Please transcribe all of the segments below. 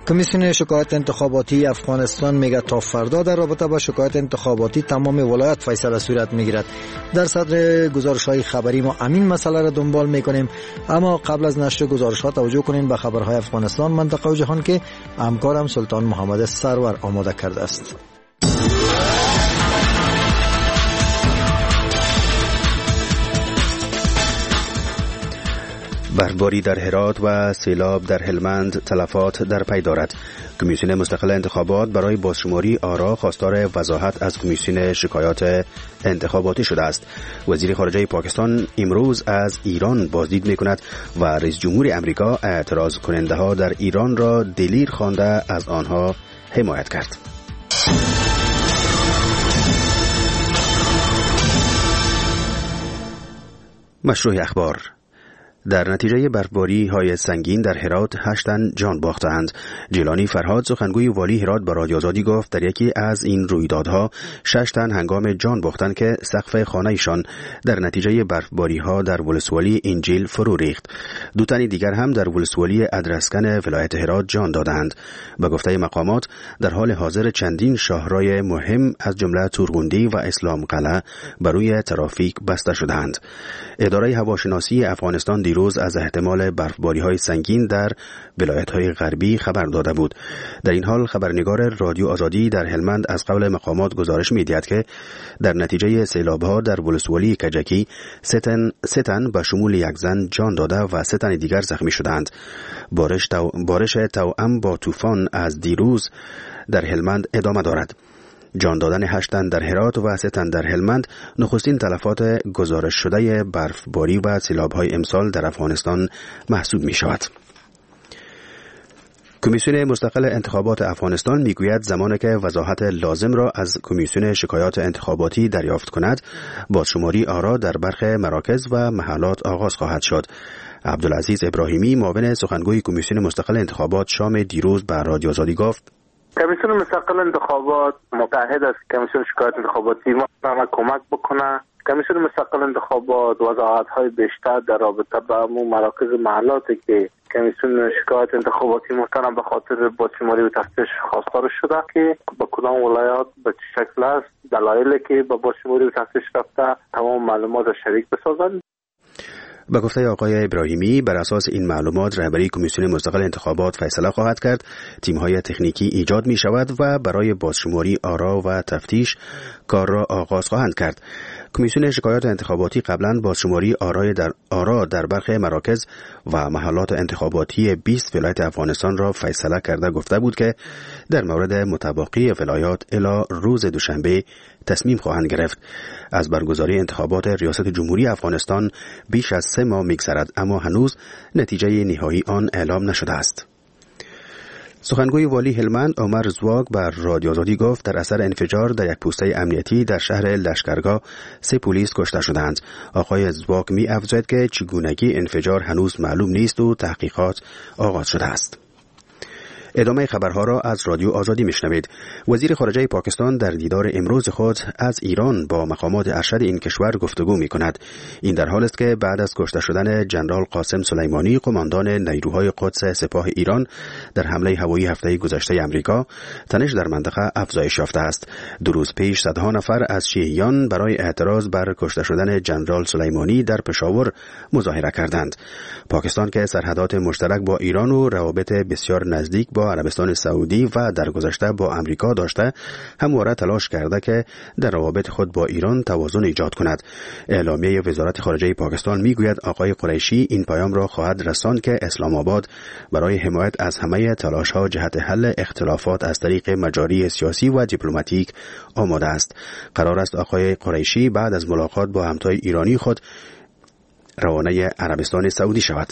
کمیسیون شکایات انتخاباتی افغانستان میگه تا فردا در رابطه با شکایات انتخاباتی تمام ولایت فیصله صورت میگیرد. در صدر گزارش‌های خبری ما همین مسئله را دنبال میکنیم، اما قبل از نشر گزارش‌ها توجه کنیم به خبرهای افغانستان، منطقه و جهان که همکارم سلطان محمد سرور آماده کرده است. برفباری در هرات و سیلاب در هلمند تلفات در پی دارد. کمیسیون مستقل انتخابات برای بازشماری آرا خواستار وضاحت از کمیسیون شکایات انتخاباتی شده است. وزیر خارجه پاکستان امروز از ایران بازدید می‌کند و رئیس جمهور امریکا اعتراض کننده ها در ایران را دلیر خوانده از آنها حمایت کرد. مشروع اخبار: در نتیجه برفباری های سنگین در هرات 8 تن جان باختند. جیلانی فرهاد سخنگوی والی هرات به رادیو آزادی گفت در یکی از این رویدادها 6 تن هنگام جان باختند که سقف خانه‌شان در نتیجه برفباری ها در ولسوالی انجیل فرو ریخت. 2 تن دیگر هم در ولسوالی ادرسکن ولایت هرات جان دادند. به گفته مقامات در حال حاضر چندین شاهرای مهم از جمله تورغوندی و اسلام قلعه بر روی ترافیک بسته شدند. اداره هواشناسی افغانستان دیروز از احتمال برفباری‌های سنگین در ولایت‌های غربی خبر داده بود. در این حال خبرنگار رادیو آزادی در هلمند از قبل مقامات گزارش می‌دهد که در نتیجه سیلاب‌ها در ولسوالی کجکی 3 تن به شمول 1 زن جان داده و 3 تن دیگر زخمی شدند. بارش توأم با طوفان از دیروز در هلمند ادامه دارد. جان دادن 8 تن در هرات و 3 تن در هلمند نخستین تلفات گزارش شده برفباری و سیلاب‌های امسال در افغانستان محسوب می شود. کمیسیون مستقل انتخابات افغانستان میگوید زمانی که وضاحت لازم را از کمیسیون شکایات انتخاباتی دریافت کند، بازشماری آرا در برخی مراکز و محلات آغاز خواهد شد. عبدالعزیز ابراهیمی معاون سخنگوی کمیسیون مستقل انتخابات شام دیروز به رادیو آزادی گفت: کمیسیون مستقل انتخابات متحد است کمیسیون شکایات انتخاباتی ما کمک بکنه. کمیسیون مستقل انتخابات وضاحت‌های بیشتر در رابطه با مراکز محلاتی که کمیسیون شکایات انتخاباتی محترم به خاطر بازشماری و تفتیش خواستار شده که با کدام ولایات به چه شکل است، دلایلی که با بازشماری و تفتیش رفته تمام معلومات را شریک بسازند. به گفته آقای ابراهیمی بر اساس این معلومات رهبری کمیسیون مستقل انتخابات فیصله خواهد کرد. تیم‌های تکنیکی ایجاد می شود و برای بازشماری آرا و تفتیش کار را آغاز خواهند کرد. کمیسیون شکایات انتخاباتی قبلا بازشماری آرا در برخی مراکز و محلات انتخاباتی 20 ولایت افغانستان را فیصله کرده گفته بود که در مورد متبقی ولایات الی روز دوشنبه تصمیم خواهند گرفت. از برگزاری انتخابات ریاست جمهوری افغانستان بیش از 3 ماه می‌گذرد، اما هنوز نتیجه نهایی آن اعلام نشده است. سخنگوی والی هلمند عمر زواگ بر رادیو آزادی گفت در اثر انفجار در یک پوسته امنیتی در شهر لشکرگاه 3 پلیس کشته شدند. آقای زواگ می افزاید که چگونگی انفجار هنوز معلوم نیست و تحقیقات آغاز شده است. ادامه خبرها را از رادیو آزادی میشنوید. وزیر خارجه پاکستان در دیدار امروز خود از ایران با مقامات ارشد این کشور گفتگو می کند. این در حال است که بعد از کشته شدن جنرال قاسم سلیمانی قماندان نیروهای قدس سپاه ایران در حمله هوایی هفته گذشته امریکا، تنش در منطقه افزایش یافته است. 2 روز پیش صدها نفر از شیعیان برای اعتراض بر کشته شدن جنرال سلیمانی در پشاور مظاهره کردند. پاکستان که سرحدات مشترک با ایران و روابط بسیار نزدیک با عربستان سعودی و در گذشته با امریکا داشته، همواره تلاش کرده که در روابط خود با ایران توازن ایجاد کند. اعلامیه وزارت خارجه پاکستان میگوید آقای قریشی این پیام را خواهد رساند که اسلام آباد برای حمایت از همه تلاش‌ها جهت حل اختلافات از طریق مجاری سیاسی و دیپلماتیک آماده است. قرار است آقای قریشی بعد از ملاقات با همتای ایرانی خود روانه عربستان سعودی شود.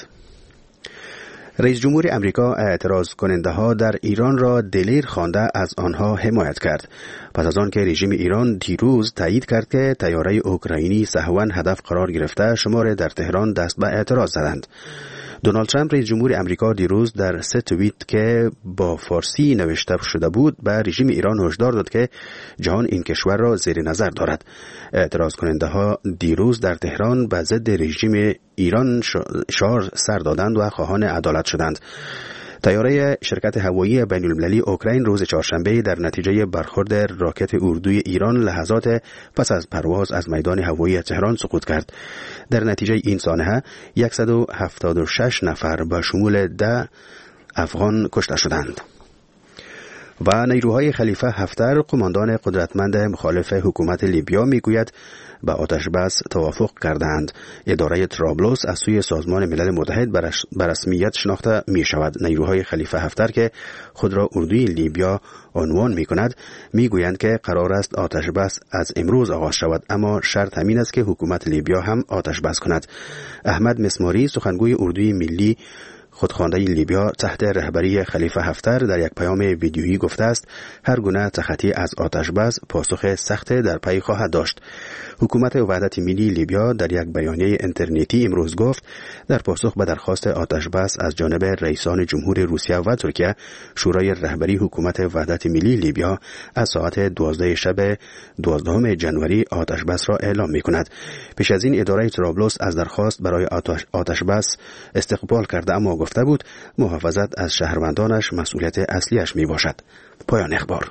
رئیس جمهور امریکا اعتراض کننده ها در ایران را دلیر خوانده از آنها حمایت کرد. پس از آن که رژیم ایران دیروز تایید کرد که طیاره اوکراینی سهواً هدف قرار گرفته، شمار در تهران دست به اعتراض زدند. دونالد ترامپ رئیس جمهور امریکا دیروز در 3 توییت که با فارسی نوشته شده بود به رژیم ایران هشدار داد که جهان این کشور را زیر نظر دارد. اعتراض کننده ها دیروز در تهران به ضد رژیم ایران شعار سر دادند و خواهان عدالت شدند. طیاره شرکت هوایی بین‌المللی اوکراین روز چهارشنبه در نتیجه برخورد راکت اردوی ایران لحظات پس از پرواز از میدان هوایی تهران سقوط کرد. در نتیجه این سانحه 176 نفر به شمول 10 افغان کشته شدند. و نیروهای خلیفه حفتر قماندان قدرتمند مخالف حکومت لیبیا میگوید به آتش بس توافق کردند. اداره طرابلس از سوی سازمان ملل متحد به رسمیت شناخته می شود. نیروهای خلیفه حفتر که خود را اردوی لیبیا عنوان می کند می گویند که قرار است آتش بس از امروز آغاز شود، اما شرط همین است که حکومت لیبیا هم آتش بس کند. احمد مسماری سخنگوی اردوی ملی خودخوانده لیبیا تحت رهبری خلیفه حفتر در یک پیام ویدیویی گفته است هر گونه تخطی از آتش بس پاسخ سخت در پی خواهد داشت. حکومت وحدت ملی لیبیا در یک بیانیه اینترنتی امروز گفت در پاسخ به درخواست آتش بس از جانب رئیسان جمهور روسیه و ترکیه، شورای رهبری حکومت وحدت ملی لیبیا از ساعت 12 شب 12 جنوری آتش بس را اعلام می کند. پیش از این اداره طرابلس از درخواست برای آتش بس استقبال کرده، اما گفته بود محافظت از شهروندانش مسئولیت اصلیش می باشد. پایان اخبار.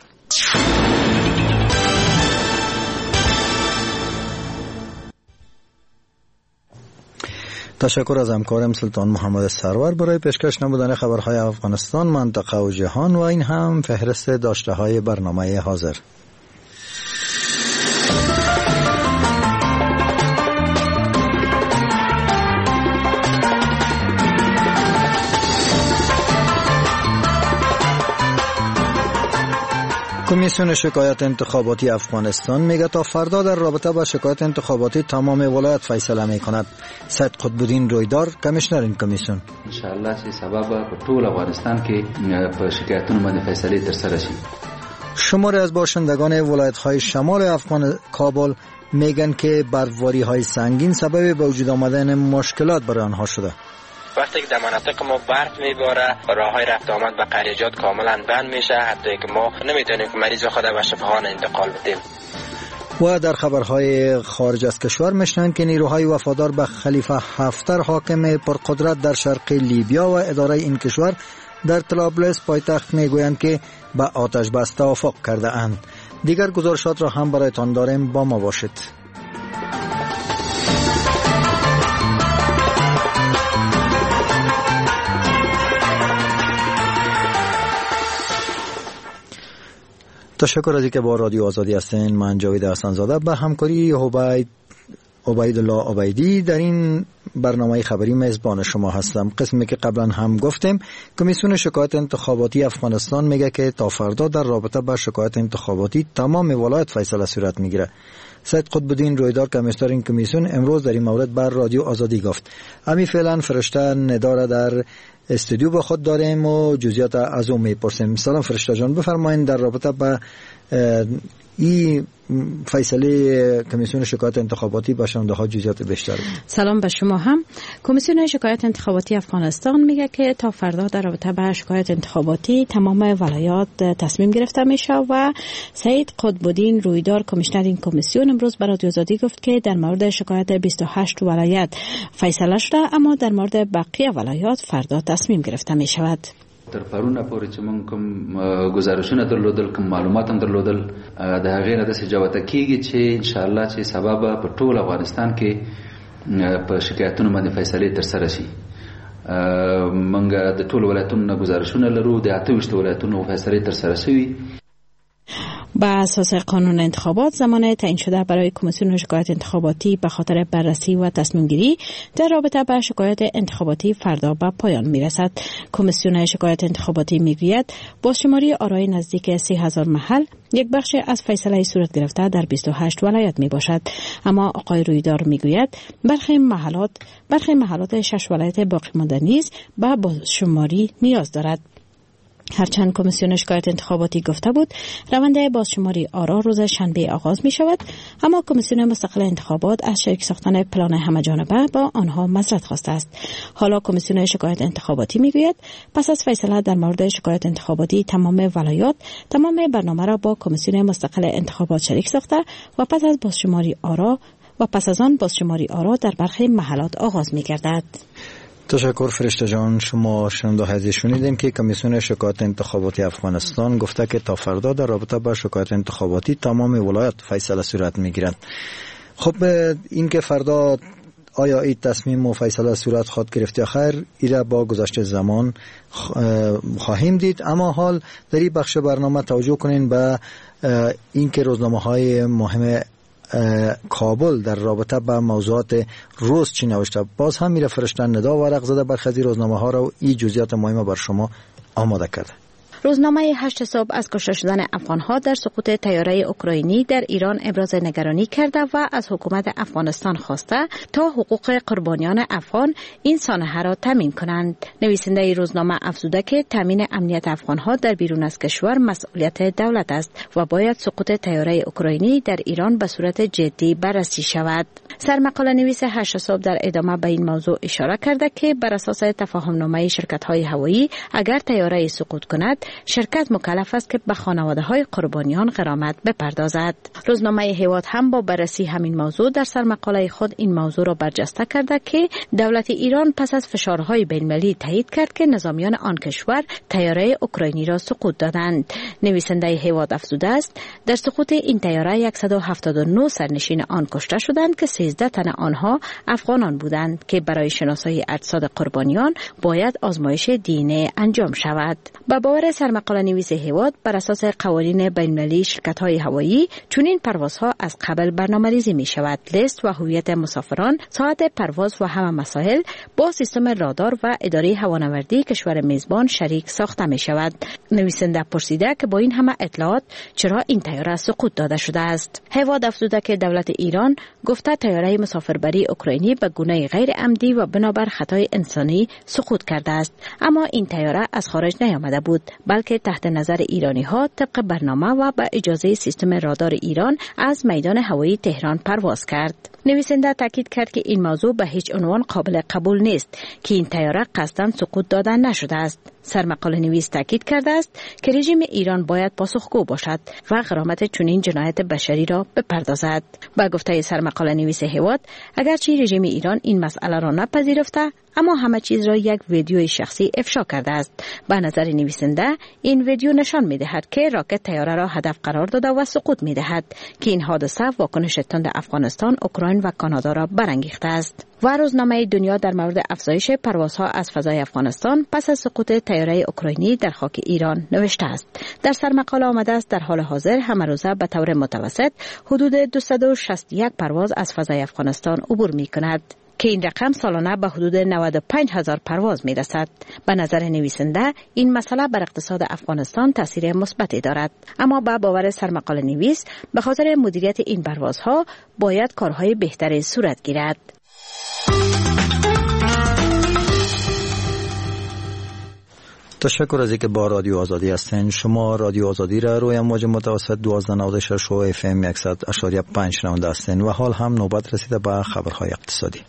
تشکر از همکارم سلطان محمد سرور برای پیشکش نمودن خبرهای افغانستان، منطقه و جهان، و این هم فهرست داشته های برنامه حاضر. کمیسیون شکایت انتخاباتی افغانستان میگه تا فردا در رابطه با شکایت انتخاباتی تمام ولایت فیصله میکند. سید قطبالدین رویدار، کمیشنر این کمیسیون: ان شاء الله چې سبب په ټول افغانستان کې په شکایتونو باندې فیصله ترسره شي. شماری از باشندگان ولایت‌های شمال افغان کابل میگن که برفباری های سنگین سبب به وجود آمدن مشکلات برای آنها شده. وقتی که در مناطق ما برف میباره، راههای رفت آمد به قریجات کاملا بند میشه، حتی که ما نمیتونیم که مریض خود به شفاخانه انتقال بدیم. و در خبرهای خارج از کشور میشنویم که نیروهای وفادار به خلیفه حفتر حاکم پرقدرت در شرق لیبیا و اداره این کشور در طرابلس پایتخت میگویند که به آتش بس توافق کرده اند. دیگر گزارشات را هم برایتان داریم، با ما باشید. تشکر از اینکه با رادیو آزادی هستین. من جاوید حسن‌زاده به همکاری عبیدالله عبیدی در این برنامه خبری میزبان شما هستم. قسمی که قبلا هم گفتیم، کمیسیون شکایت انتخاباتی افغانستان میگه که تا فردا در رابطه با شکایت انتخاباتی تمام ولایت فیصله صورت میگیره. سید قطبالدین رویدار، کمیشنر این کمیسیون، امروز در این مورد بر رادیو آزادی گفت. امی فعلا فرشته نداره در استودیو با خود داریم و جزئیات از او میپرسیم. سلام فرشته جان، بفرمایید در رابطه با این فیصله کمیسیون شکایت انتخاباتی با شنونده ها جزئیات بیشتر. سلام به شما هم. کمیسیون شکایت انتخاباتی افغانستان میگه که تا فردا در رابطه با شکایت انتخاباتی تمام ولایات تصمیم گرفته میشه و سید قطبالدین رویدار، کمیشنر این کمیسیون، امروز به رادیو آزادی گفت که در مورد شکایت 28 ولایت فیصله شده، اما در مورد بقیه ولایات فردا تصمیم گرفته میشود. تر پرونه پورې چې مونږ کوم گزارشونه درلودل، کوم معلومات هم درلودل، د هغې نه داسې جوته کېږي چې انشاءالله چې سبا په ټول افغانستان کې په شکایتونو باندې فیصلې ترسره شي. مونږ د ټول ولایتونو نه گزارشونه لرو، د 28 ولایتونو فیصلې ترسره شوي. با اساس قانون انتخابات زمان تعیین شده برای کمیسیون شکایت انتخاباتی به خاطر بررسی و تصمیم گیری در رابطه با شکایت انتخاباتی فردا به پایان میرسد. کمیسیون شکایت انتخاباتی میگوید با شماری آرای نزدیک 30,000 محل یک بخش از فیصله صورت گرفته در 28 ولایت می باشد، اما آقای رویدار میگوید برخی محلات 6 ولایت باقی مانده نیز به بازشماری نیاز دارد. هرچند کمیسیون شکایت انتخاباتی گفته بود روند بازشماری آرا روز شنبه آغاز می شود، اما کمیسیون مستقل انتخابات از شریک ساختن پلان همه‌جانبه با آنها معذرت خواسته است. حالا کمیسیون شکایت انتخاباتی می گوید پس از فیصله در مورد شکایت انتخاباتی تمام ولایات تمام برنامه را با کمیسیون مستقل انتخابات شریک ساخته و پس از آن بازشماری آرا در برخی محلات آغاز می گردد. تشکر فرشته جان. شما شنونده حضور شنیدیم که کمیسیون شکایات انتخاباتی افغانستان گفته که تا فردا در رابطه با شکایات انتخاباتی تمام ولایات فیصله صورت میگیرد. خب این که فردا آیا این تصمیم و فیصله صورت خواهد گرفت یا خیر، ایره با گذشت زمان خواهیم دید. اما حال در این بخش برنامه توجه کنین به این که روزنامه‌های مهم کابل در رابطه با موضوعات روز چی نوشته. باز هم میره فرشته ندا ورق زده برخی روزنامه‌ها را و این جزئیات مهم بر شما آماده کرده. روزنامه 8 صبح از کشته شدن افغان‌ها در سقوط طیاره اوکراینی در ایران ابراز نگرانی کرده و از حکومت افغانستان خواسته تا حقوق قربانیان افغان این سانحه را تامین کنند. نویسنده روزنامه افزوده که تامین امنیت افغان‌ها در بیرون از کشور مسئولیت دولت است و باید سقوط طیاره اوکراینی در ایران به صورت جدی بررسی شود. سرمقاله نویس 8 صبح در ادامه به این موضوع اشاره کرده که بر اساس تفاهم‌نامه شرکت‌های هوایی اگر طیاره سقوط کند، شرکت مکلف است که به خانواده‌های قربانیان غرامت بپردازد. روزنامه هیواد هم با بررسی همین موضوع در سرمقاله خود این موضوع را برجسته کرده که دولت ایران پس از فشارهای بین‌المللی تایید کرد که نظامیان آن کشور طیاره اوکراینی را سقوط دادند. نویسنده هیواد افزوده است در سقوط این طیاره 179 سرنشین آن کشته شدند که 13 تن آنها افغانان بودند که برای شناسایی اجساد قربانیان باید آزمایش دی انجام شود. با باور سرمقاله نویس هیواد بر اساس قوانین بین‌المللی شرکت‌های هوایی چنین پروازها از قبل برنامه‌ریزی می‌شود. لیست و هویت مسافران، ساعت پرواز و همه مسائل با سیستم رادار و اداره هوانوردی کشور میزبان شریک ساخته می‌شود. نویسنده پرسیده که با این همه اطلاعات چرا این طیاره سقوط داده شده است. هیواد افزوده که دولت ایران گفته طیاره مسافربری اوکراینی به گونه غیر عمدی و بنابر خطای انسانی سقوط کرده است، اما این طیاره از خارج نیامده بود بلکه تحت نظر ایرانی‌ها طبق برنامه و با اجازه سیستم رادار ایران از میدان هوایی تهران پرواز کرد. نویسنده تاکید کرد که این موضوع به هیچ عنوان قابل قبول نیست که این طیاره قصداً سقوط داده نشده است. سرمقاله نویس تاکید کرده است که رژیم ایران باید پاسخگو باشد و غرامت چنین جنایت بشری را بپردازد. با گفته سرمقاله نویس هیواد، اگرچه رژیم ایران این مسئله را نپذیرفته، اما همه چیز را یک ویدیوی شخصی افشا کرده است. به نظر نویسنده این ویدیو نشان می‌دهد که راکت طیاره را هدف قرار داده و سقوط می‌دهد که این حادثه واکنش تند افغانستان، اوکراین و کانادا را برانگیخته است. و روزنامه دنیا در مورد افزایش پروازها از فضای افغانستان پس از سقوط طیاره اوکراینی در خاک ایران نوشته است. در سرمقاله آمده است در حال حاضر همه روزه به طور متوسط حدود 261 پرواز از فضای افغانستان عبور می‌کند که این رقم سالانه به حدود 95,000 پرواز می رسد. به نظر نویسنده این مسئله بر اقتصاد افغانستان تاثیر مثبتی دارد، اما با باور سرمقاله نویس به خاطر مدیریت این پروازها باید کارهای بهتری صورت گیرد. تشکر از اینکه با رادیو آزادی هستین. شما رادیو آزادی را روی موج متوسط 1296 و FM 100.5 شنونده هستین و حال هم نوبت رسیده به خبرهای اقتصادی.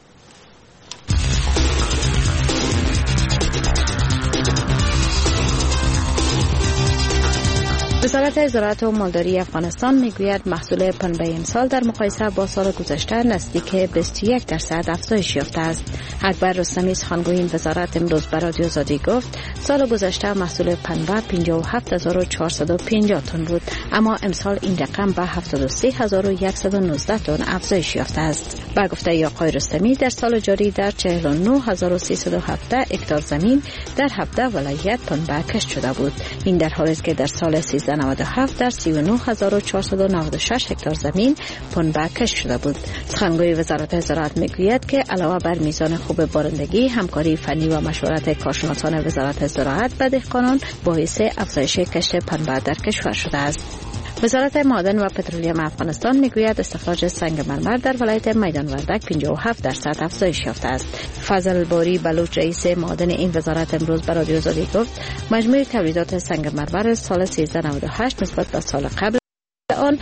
وزارت زراعت و مالداری افغانستان میگوید محصول پنبه امسال در مقایسه با سال گذشته نزدیک 21% افزایش یافته است. اکبر رستمی سخنگوی این وزارت امروز به رادیو آزادی گفت سال گذشته محصول پنبه 57,450 تن بود، اما امسال این رقم به 73,119 تن افزایش یافته است. با گفته آقای رستمی در سال جاری در 49,317 هکتار زمین در 17 ولایت پنبه کشت شده بود. این در حالی است که در سال 1397 در 39,496 هکتار زمین پنبه کشت شده بود. سخنگوی وزارت زراعت میگوید که علاوه بر میزان خوب بارندگی، همکاری فنی و مشورت کارشناسان وزارت زراعت با دهقانان باعث افزایش کشت پنبه در کشور شده است. وزارت معدن و پترولیوم افغانستان میگوید استخراج سنگ مرمر در ولایت میدان وردک 57% افزایش یافته است. فضل باری بلوچ رئیس معدن این وزارت امروز به رادیو آزادی گفت مجموع تولیدات سنگ مرمر سال 1398 نسبت به سال قبل آن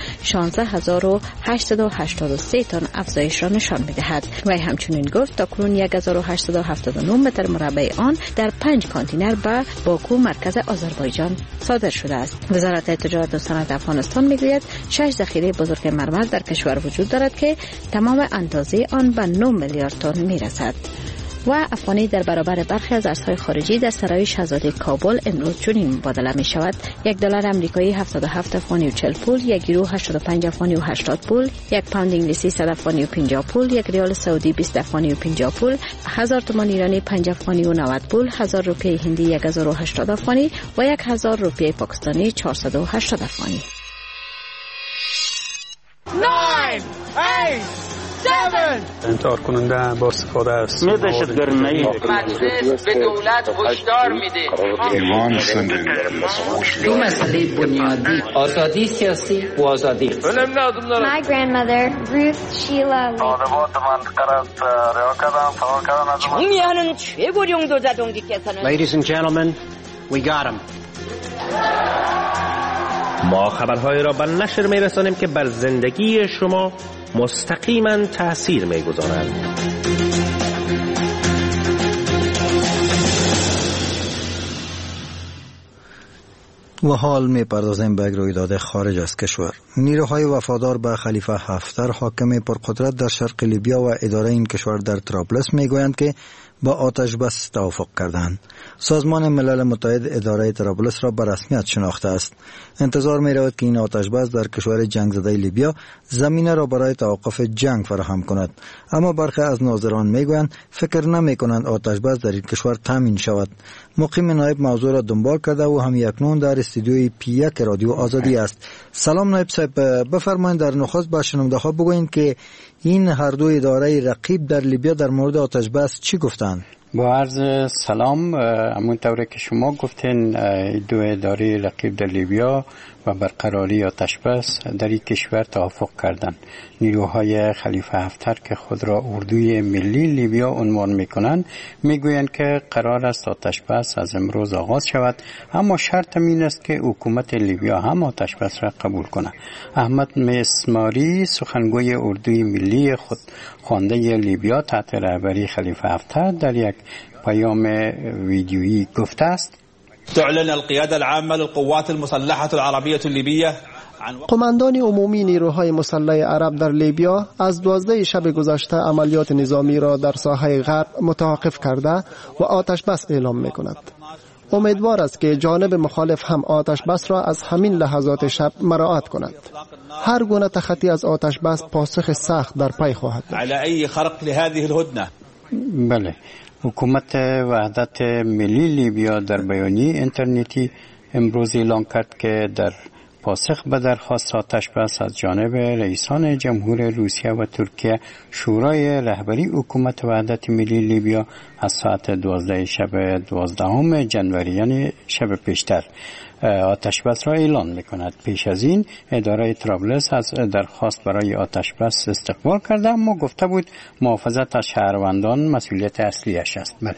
16,883 تن افزایش را نشان می‌دهد. و همچنین گفت تاکنون 1,879 متر مربع آن در 5 کانتینر به باکو مرکز آذربایجان صادر شده است. وزارت تجارت و صنعت افغانستان میگوید 6 ذخیره بزرگ مرمر در کشور وجود دارد که تمام اندازه آن به 9 میلیارد تن میرسد. و افغانی در برابر برخی از ارزهای خارجی در سرای شاهزاده کابل امروز چنین مبادله می شود: یک دلار آمریکایی 77 افغانی و 40 پول، یک یورو 85 افغانی و 80 پول، یک پوند انگلیسی 100 افغانی و 50 پول، یک ریال سعودی 20 افغانی و 50 پول، 1000 تومان ایرانی 5 افغانی و 90 پول، 1000 روپیه هندی 1080 افغانی و 1000 روپیه پاکستانی 480 افغانی. 9 8 7 انتظار کننده با استفاده است. دهشتگردی مجلس به دولت هشدار میده. دو مسئله بنیادی: آزادی سیاسی و آزادی. My grandmother Ruth Sheila 총리하는 최고령도 자동기께서는 Ladies and gentlemen, we got him. ما خبرهای را به نشر می‌رسانیم که بر زندگی شما مستقیما تأثیر می‌گذارند. و حال می‌پردازیم به رویداد خارج از کشور. نیروهای وفادار به خلیفه حفتر حاکم پرقدرت در شرق لیبیا و اداره این کشور در طرابلس میگویند که با آتش بس توافق کردند. سازمان ملل متحد اداره طرابلس را به رسمیت شناخته است. انتظار می رود که این آتش بس در کشور جنگ زده لیبیا زمینه را برای توقف جنگ فراهم کند، اما برخی از ناظران میگویند فکر نمی کنند آتش بس در این کشور تامین شود. مقیم نایب موضوع را دنبال کرده و هم اکنون در استودیوی P1 رادیو آزادی است. سلام نایب صاحب، بفرمایید در نخست به شنونده ها بگویید که این هر دو اداره رقیب در لیبیا در مورد آتش بس چی گفتند؟ با عرض سلام، همونطوری که شما گفتین دو اداره رقیب در لیبیا و برقراری آتش بس در این کشور توافق کردند. نیروهای خلیفه حفتر که خود را اردوی ملی لیبیا عنوان میکنند میگویند که قرار است آتش بس از امروز آغاز شود، اما شرط این است که حکومت لیبیا هم آتش بس را قبول کند. احمد مسماری سخنگوی اردوی ملی خود خوانده لیبیا تحت رهبری خلیفه حفتر در یک پیام ویدیویی گفته است: تعلن القيادة العامة للقوات المسلحة العربية الليبية قماندان عمومی نیروهای مسلح عرب در لیبیا از 12 شب گذشته عملیات نظامی را در ساحه غرب متوقف کرده و آتش بس اعلام می‌کند. امیدوار است که جانب مخالف هم آتش بس را از همین لحظات شب مراعات کند. هر گونه تخطی از آتش بس پاسخ سخت در پی خواهد داشت. على أي خرق لهذه الهدنة. بله، حکومت وحدت ملی لیبیا در بیانیه اینترنتی امروز اعلام کرد که در پاسخ به درخواست آتش بس از جانب رئیسان جمهور روسیه و ترکیه، شورای رهبری حکومت وحدت ملی لیبیا از ساعت 12 شب 12 جنوری یعنی شب پیشتر آتش بس را اعلان می‌کند. پیش از این اداره طرابلس از درخواست برای آتش بس استقبال کرده، اما گفته بود محافظت از شهروندان مسئولیت اصلیش است. بله.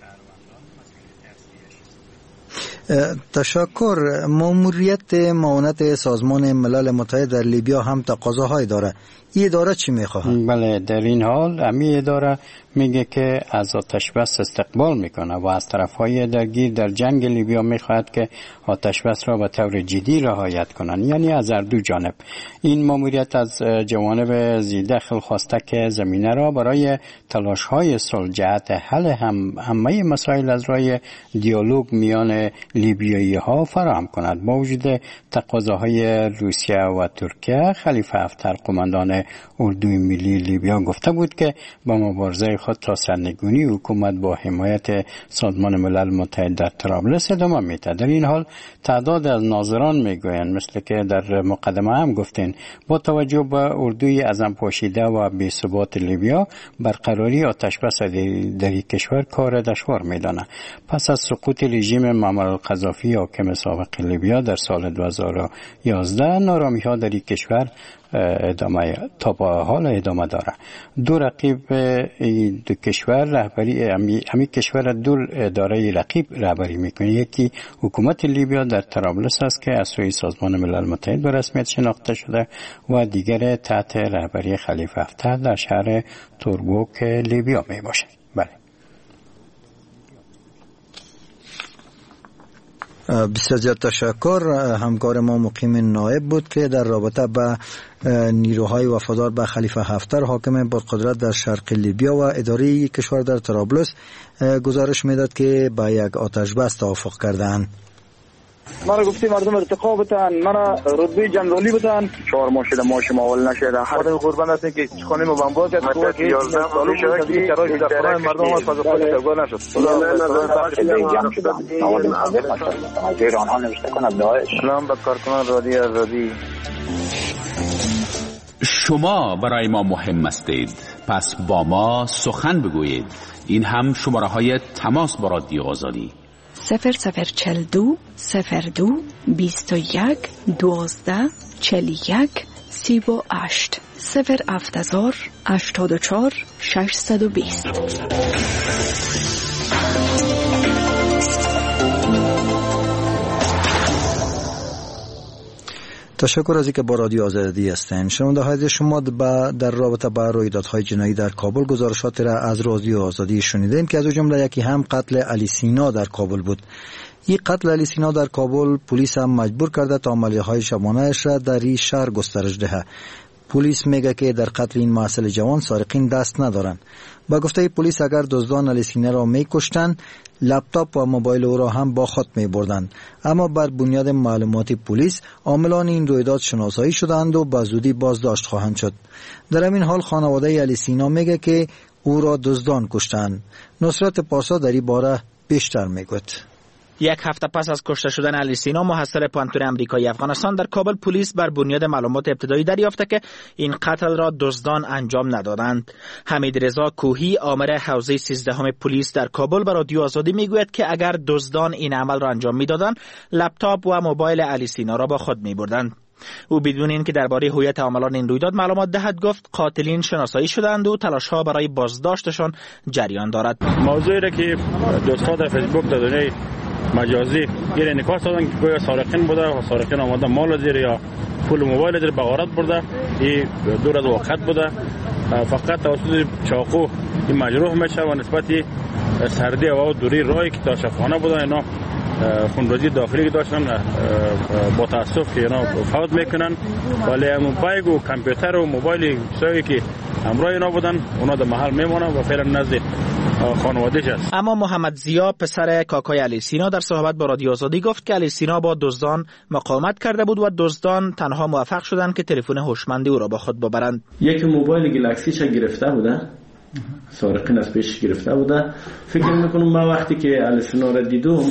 تشکر. ماموریت معاونت سازمان ملل متحد در لیبیا هم تقاضاهای داره. این اداره چی میخواهد؟ بله، در این حال امی اداره میگه که از آتش بس استقبال میکنه و از طرفهای درگیر در جنگ لیبیا میخواهد که آتش بس را به طور جدی رعایت کنند، یعنی از هر دو جانب. این ماموریت از جوانب ذی‌دخل خواسته که زمینه را برای تلاش‌های صلح جهت حل همه مسائل از راه دیالوگ میان لیبیایی‌ها فراهم کند. با وجود تقاضاهای روسیه و ترکیه، خلیفه حفتر قماندان اردوی ملی لیبیا گفته بود که با مبارزه خود تا سرنگونی حکومت با حمایت سازمان ملل متحد در طرابلس ادامه میده. در این حال تعداد از ناظران میگویند، مثل که در مقدمه هم گفتین، با توجه به اردوی ازم پاشیده و بی‌ثبات لیبیا برقراری آتش بس در این کشور کار دشوار میدانه. پس از سقوط رژیم معمر القذافی حاکم سابق لیبیا در سال 2011 نارامی‌ها در این کشور تا به حال ادامه داره. دو رقیب دو کشور رهبری همین کشور دو اداره رقیب رهبری میکنه. یکی حکومت لیبیا در طرابلس است که از سوی سازمان ملل متحد به رسمیت شناخته شده و دیگر تحت رهبری خلیفه حفتر در شهر توربوک لیبیا می باشه. بله. بسیار زیاد تشکر. همکار ما مقیم نائب بود که در رابطه با نیروهای وفادار به خلیفه حفتر حاکم بادقدرت در شرق لیبیا و اداره کشور در طرابلس گزارش میداد که با یک آتش بس توافق کردند. مرا گفتی مردم ارتقا بتن، مرا رتبه جنرالی بتن، 4 ماه شده ماشم اول نشده. خدا قربان هستین که خانه ما بمبار کرد که 11 سال شده که شرایط در خانه مردم از فاز خود تغییر نشد. خدا آنها نوشته کنه داعش. سلام به کارکنان رادیو آزادی. شما برای ما مهم هستید، پس با ما سخن بگویید. این هم شماره های تماس با رادیو آزادی 0042 02 21 12 41 38 070 84 620. تشکر از اینکه با رادیو آزادی هستین. شنونده های شما در رابطه با رویدادهای جنایی در کابل گزارشات را از رادیو آزادی شنیدین که از جمله یکی هم قتل علی سینا در کابل بود. این قتل علی سینا در کابل پلیس هم مجبور کرده تا عملیات‌های شبانه‌اش را در این شهر گسترش دهد. پلیس میگه که در قتل این معسل جوان سارقین دست ندارن. با گفته پلیس اگر دزدان علی سینا را میکشتن، لپتاپ و موبایل او را هم با خود میبردند، اما بر بنیاد معلومات پلیس عاملان این رویداد شناسایی شدند و به زودی بازداشت خواهند شد. در همین حال خانواده علی سینا میگه که او را دزدان کشتند. نصرت پارسا در این باره بیشتر میگوید. یک هفته پس از کشته شدن علی سینا محصل پانتون امریکایی افغانستان در کابل، پلیس بر بنیاد معلومات ابتدایی دریافته که این قتل را دزدان انجام ندادند. حمید رضا کوهی آمر حوزه 13 پلیس در کابل به رادیو آزادی میگوید که اگر دزدان این عمل را انجام میدادند، لپتاپ و موبایل علی سینا را با خود میبردند. او بدون اینکه درباره هویت عاملان این رویداد معلومات دهد گفت قاتلین شناسایی شدند و تلاش‌ها برای بازداشتشان جریان دارد. موضوعی را که دوستان در فیسبوک در دنیای مجازی گیر انعکاس دادن که گویا سارقین بوده و سارقین آمده مال زیر یا پول موبایل زیر به غارت برده. این دور از واقعیت بوده. فقط توسط چاقو این مجروح میشه و نسبت سردی و دوری راهی که تا شفاخانه بوده اینا خونریزی داخلی که داشتن با تاسف که اینا فوت میکنن، ولی بیگ و کامپیوتر و موبایل چیزایی که همراه اینا بودن اونا در محل میمونن و فعلا نزد خانواده‌اش است. اما محمد ضیا پسر کاکای علی سینا در صحبت با رادیو آزادی گفت که علی سینا با دزدان مقاومت کرده بود و دزدان تنها موفق شدند که تلفن هوشمندی او را با خود ببرند. یک موبایل گلکسی چه گرفته بوده، سارقین از پیش گرفته بوده. فکر میکنم من وقتی که علی سینا را دیدم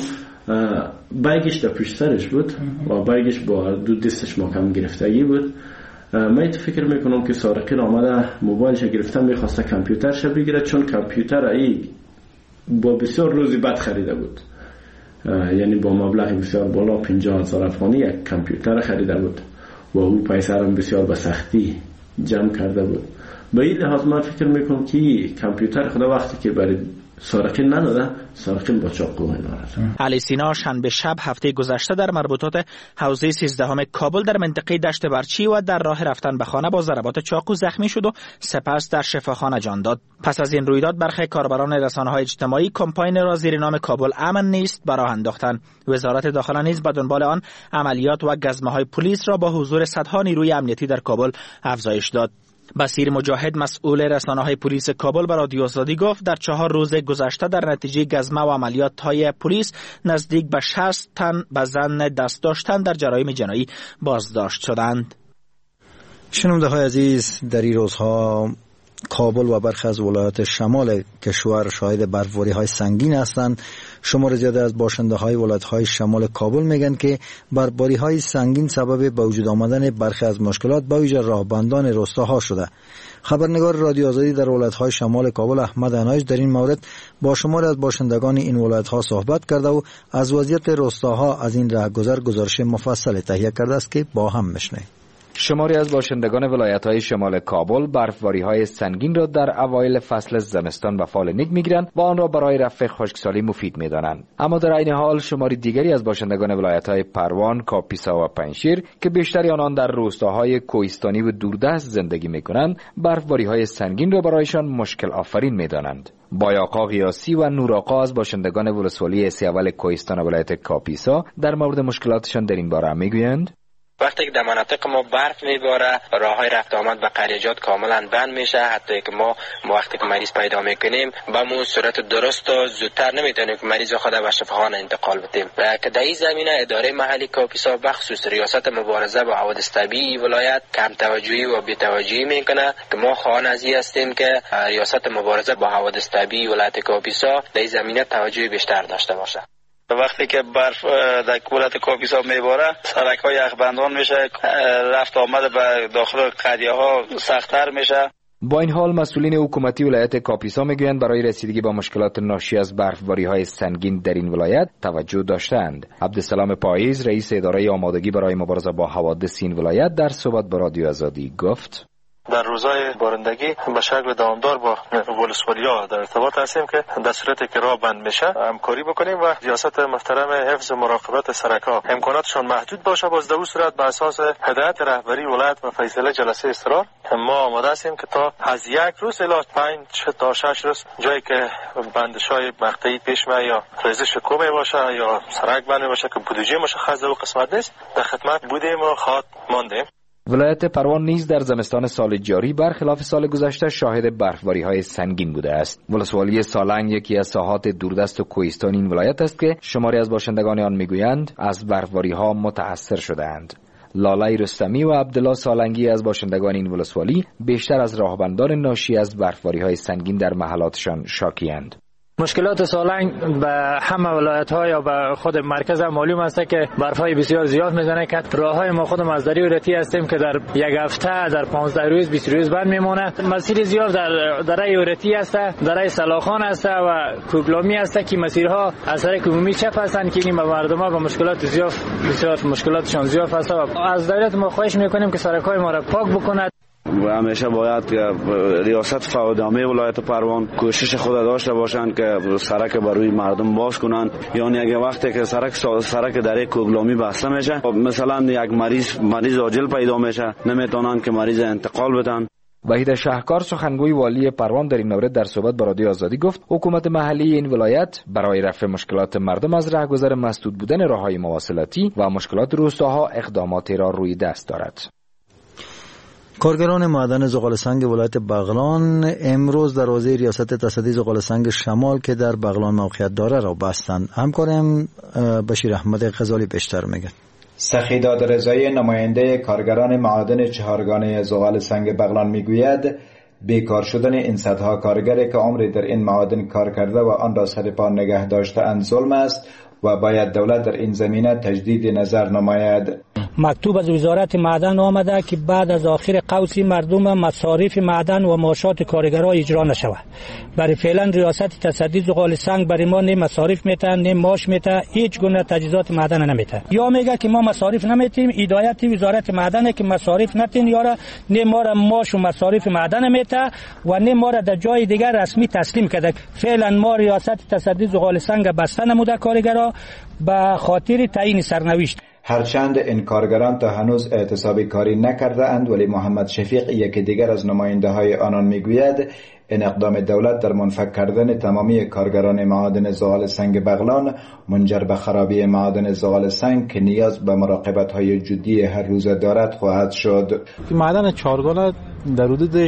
بیگش در پشت سرش بود و بیگش با دو دستش محکم گرفتگی بود. من فکر میکنم که سارقین آمده موبایلش گرفته میخواسته کامپیوترش بگیره، چون کامپیوتر ای با بسیار روزی بد خریده بود، یعنی با مبلغ بسیار بالا 50,000 افغانی یک کامپیوتر خریده بود و او پیسه را بسیار به سختی جمع کرده بود. به این لحاظ من فکر میکنم که کامپیوتر خدا وقتی که برای سارقین نداده، سارقین با چاقو اینارد. علی سینا شنبه شب هفته گذشته در مربوطات حوزه 13 کابل در منطقه دشت برچی و در راه رفتن به خانه با ضربات چاقو زخمی شد و سپس در شفاخانه جان داد. پس از این رویداد برخی کاربران رسانه‌های اجتماعی کمپاین را زیر نام کابل امن نیست به راه انداختند. وزارت داخله نیز به دنبال آن عملیات و گزمه‌های پلیس را با حضور صدها نیروی امنیتی در کابل افزایش داد. بصیر مجاهد مسئول رسانه‌های پلیس کابل به رادیو آزادی گفت در 4 روز گذشته در نتیجه گزمه و عملیات‌های پلیس نزدیک به 60 تن به زن دست داشتن در جرایم جنایی بازداشت شدند. شنونده‌های عزیز، در این روزها کابل و برخی از ولایات شمال کشور شاهد برف‌باری‌های سنگین هستند. شمار زیاده از باشنده‌های ولایت‌های شمال کابل میگن که برف‌باری‌های سنگین سبب به وجود آمدن برخی از مشکلات به ویژه راهبندان روستاها شده. خبرنگار رادیو آزادی در ولایت‌های شمال کابل احمد عنایت در این مورد با شماری از باشندگان این ولایت‌ها صحبت کرده و از وضعیت روستاها از این راهگذر گزارش مفصل تهیه کرده است که با هم میشنویم. شماری از باشندگان ولایت‌های شمال کابل برفباری‌های سنگین را در اوایل فصل زمستان به فال نیک می‌گیرند و آن را برای رفع خشکسالی مفید می‌دانند. اما در عین حال شماری دیگری از باشندگان ولایت‌های پروان، کاپیسا و پنجشیر که بیشتری آنان در روستاهای کوهستانی و دوردست زندگی می‌کنند، برفباری‌های سنگین را برایشان مشکل آفرین می‌دانند. بایاقا قیاسی و نوراقا از باشندگان ولسوالی سیاول کوهستان ولایت کاپیسا در مورد مشکلاتشان در این باره میگویند. وقتی که در مناطق ما برف میباره، راههای رفت آمد به قریجات کاملا بند میشه. حتی که ما وقتی که مریض پیدا میکنیم به مو صورت درست و زودتر نمیتونیم که مریض خود به شفاخانه انتقال بدیم. که در این زمینه اداره محلی کاپیسا بخصوص ریاست مبارزه با حوادث طبیعی ولایت کم توجهی و بی‌توجهی میکنه که ما خواهان از این هستیم که ریاست مبارزه با حوادث طبیعی ولایت کاپیسا در این زمینه توجه بیشتر داشته باشه. وقتی که برف در ولایت کاپیسا میباره، سرک‌ها یخبندان میشه، رفت آمد به داخل قریه‌ها سخت‌تر میشه. با این حال مسئولین حکومتی ولایت کاپیسا میگویند برای رسیدگی با مشکلات ناشی از برفباری‌های سنگین در این ولایت توجه داشتند. عبدالسلام پاییز، رئیس اداره آمادگی برای مبارزه با حوادث این ولایت، در صحبت با رادیو آزادی گفت: در روزهای بارندگی به شکل دوامدار با ولسوالی‌ها در ارتباط هستیم که در صورتی که راه بند میشه همکاری بکنیم و ریاست محترم حفظ مراقبت سرک‌ها امکاناتشان محدود باشه. باز در اون صورت به اساس هدایت رهبری ولایت و فیصله جلسه استقرار ما آماده هستیم که تا از 1 روز الی 5 تا 6 روز جایی که بندش‌های مقطعی پیش میاد یا ریزش کوه باشه یا سرک بند باشه که بودجه مشخص و قسمت نیست، در خدمت بودیم و خواهد ماندیم. ولایت پروان نیز در زمستان سال جاری برخلاف سال گذشته شاهد برفباری‌های سنگین بوده است. ولسوالی سالنگ یکی از ساحات دوردست و کوهستان این ولایت است که شماری از باشندگان آن میگویند از برفباری‌ها متأثر شده‌اند. لاله رستمی و عبدالله سالنگی از باشندگان این ولسوالی بیشتر از راهبندان ناشی از برفباری‌های سنگین در محلاتشان شاکی‌اند. مشکلات سالنگ به همه ولایت‌ها یا به خود مرکز هم معلوم است که برف‌های بسیار زیاد میزنه که راه‌های ما خودم از دری ورتی هستیم که در یک هفته در 15 روز 20 روز بند میمونه. مسیر زیاد در دره ورتی است، دره سلاخان است و کوگلامی است که مسیرها از طریق عمومی چپ هستند که این مردم‌ها با مشکلات زیاد بسیار مشکلاتشان زیاد است. از دولت ما خواهش می‌کنیم که سرک‌های ما را پاک بکند. و همیشه باید ریاست فعادامه ولایت پروان کوشش خود داشته باشند که سرک بر روی مردم باز کنند. یعنی اگه وقتی که سرک در کوگلامی بسته میشه، مثلا یک مریض عاجل پیدا میشه، نمیتونن که مریض انتقال بدن. وحید شهکار سخنگوی والی پروان در این مورد در صحبت با رادیو آزادی گفت حکومت محلی این ولایت برای رفع مشکلات مردم از رهگذر مسدود بودن راههای مواصلاتی و مشکلات روستاها اقداماتی را روی دست دارد. کارگران معدن زغال سنگ ولایت بغلان امروز دروازه ریاست تصدی زغال سنگ شمال که در بغلان موقعیت داره را بستند. همکارم بشیر احمد غزالی بیشتر میگه. سخیداد رضایی نماینده کارگران معادن چهارگانه زغال سنگ بغلان میگوید بیکار شدن این صدها کارگر که عمری در این معادن کار کرده و آن را سر پا نگه داشته اند ظلم است و باید دولت در این زمینه تجدید نظر نماید. مکتوب از وزارت معدن آمده که بعد از آخر قوسی مردم مصارف معدن و معاشات کارگرها اجرا نشود. برای فعلا ریاست تصدی زغال سنگ برای ما نه مصارف میته نه معاش میته، هیچ گونه تجهیزات معدن نمیته. یا میگه که ما مصارف نمیتیم، هدایت وزارت معدن که مصارف نتین یارا نه ما را معاش و مصارف معدن میته و نه ما را در جای دیگر رسمی تسلیم کرده. فعلا ما ریاست تصدی زغال سنگ بسته نموده کارگرها به خاطر تعیین سرنوشت. هرچند این کارگران تا هنوز اعتصابی کاری نکرده اند، ولی محمد شفیق یکی دیگر از نماینده های آنان میگوید این اقدام دولت در منفک کردن تمامی کارگران معادن زغال سنگ بغلان منجر به خرابی معادن زغال سنگ که نیاز به مراقبت های جدی هر روزه دارد خواهد شد. معدن چهارگانه در حدود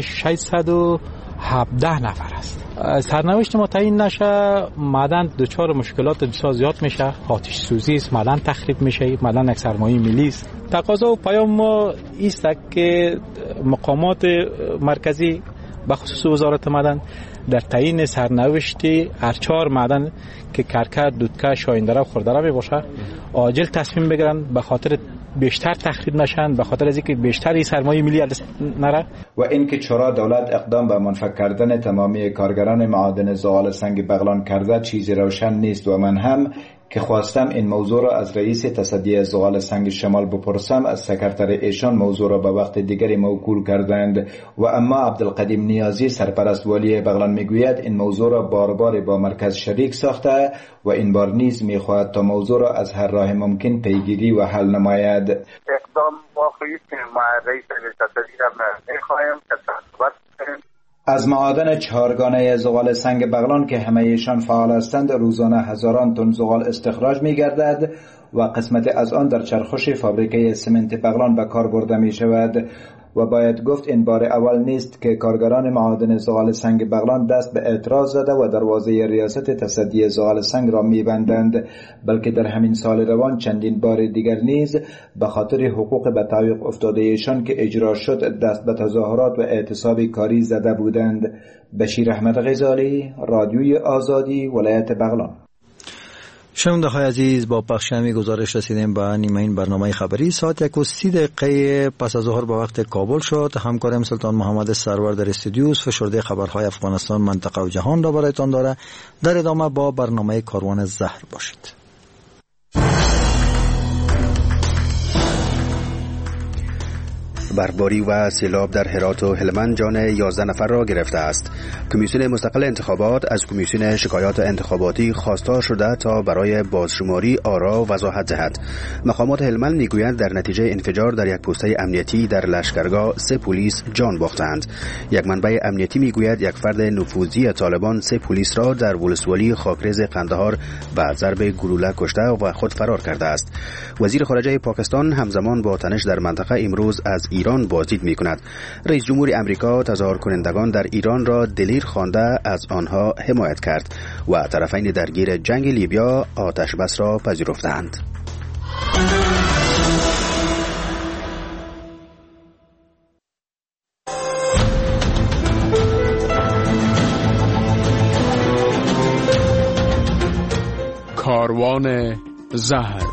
617 نفر است. سرنوشت ما تعیین نشه، معدن دچار مشکلات بسیار زیاد میشه، آتش سوزی است، معدن تخریب میشه، معدن یک سرمایه ملی است. تقاضا و پیام ما است که مقامات مرکزی به خصوص وزارت معدن در تعیین سرنوشت هر 4 معدن که کرکر، دودکه، شاهیندره و خردره می باشه عاجل تصمیم بگیرن به خاطر بیشتر تخریب نشن، به خاطر از اینکه بیشتر سرمایه ملی نره. و اینکه چرا دولت اقدام به منفک کردن تمامی کارگران معادن زغال سنگ بغلان کرده چیزی روشن نیست و من هم که خواستم این موضوع را از رئیس تصدی زغال سنگ شمال بپرسم. از سکرتر ایشان موضوع را به وقت دیگری موکول کردند و اما عبدالقدیم نیازی سرپرست والی بغلان میگوید این موضوع را بار بار با مرکز شریک ساخته و این بار نیز میخواهد تا موضوع را از هر راه ممکن پیگیری و حل نماید. اقدام واقعی که ما رئیس تصدی را میخواهیم که صحبت کنیم. از معادن چهارگانه زغال سنگ بغلان که همه ایشان فعال هستند روزانه هزاران تن زغال استخراج می گردد و قسمت از آن در چرخش فابریکه سمنت بغلان به کار برده می شود و باید گفت این بار اول نیست که کارگران معادن زغال سنگ بغلان دست به اعتراض زده و دروازه ریاست تصدی زغال سنگ را می بندند، بلکه در همین سال روان چندین بار دیگر نیز به خاطر حقوق به تعویق افتاده ایشان که اجرا شد دست به تظاهرات و اعتصاب کاری زده بودند. بشیر احمد غزالی، رادیوی آزادی، ولایت بغلان. شنونده های عزیز، با پخش همی گزارش رسیدیم به نیمه این برنامه خبری. ساعت 1:30 پس از ظهر به وقت کابل شد. همکارم سلطان محمد سرور در استودیو فشرده خبرهای افغانستان، منطقه و جهان را برایتان داره. در ادامه با برنامه کاروان زهر باشید. برفباری و سیلاب در هرات و هلمند جان 11 نفر را گرفته است. کمیسیون مستقل انتخابات از کمیسیون شکایات انتخاباتی خواستار شده تا برای بازشماری آرا وضاحت دهد. مقامات هلمند میگویند در نتیجه انفجار در یک پوسته امنیتی در لشکرگاه 3 پلیس جان باختند. یک منبع امنیتی میگوید یک فرد نفوذی طالبان 3 پلیس را در ولسوالی خاکریز قندهار با ضرب گلوله کشته و خود فرار کرده است. وزیر خارجه پاکستان همزمان با تنش در منطقه امروز از ایران بازدید می‌کند. رئیس جمهور آمریکا تظاهر کنندگان در ایران را دلیر خوانده از آنها حمایت کرد و طرفین درگیر جنگ لیبیا آتش بس را پذیرفتند. کاروان زهر.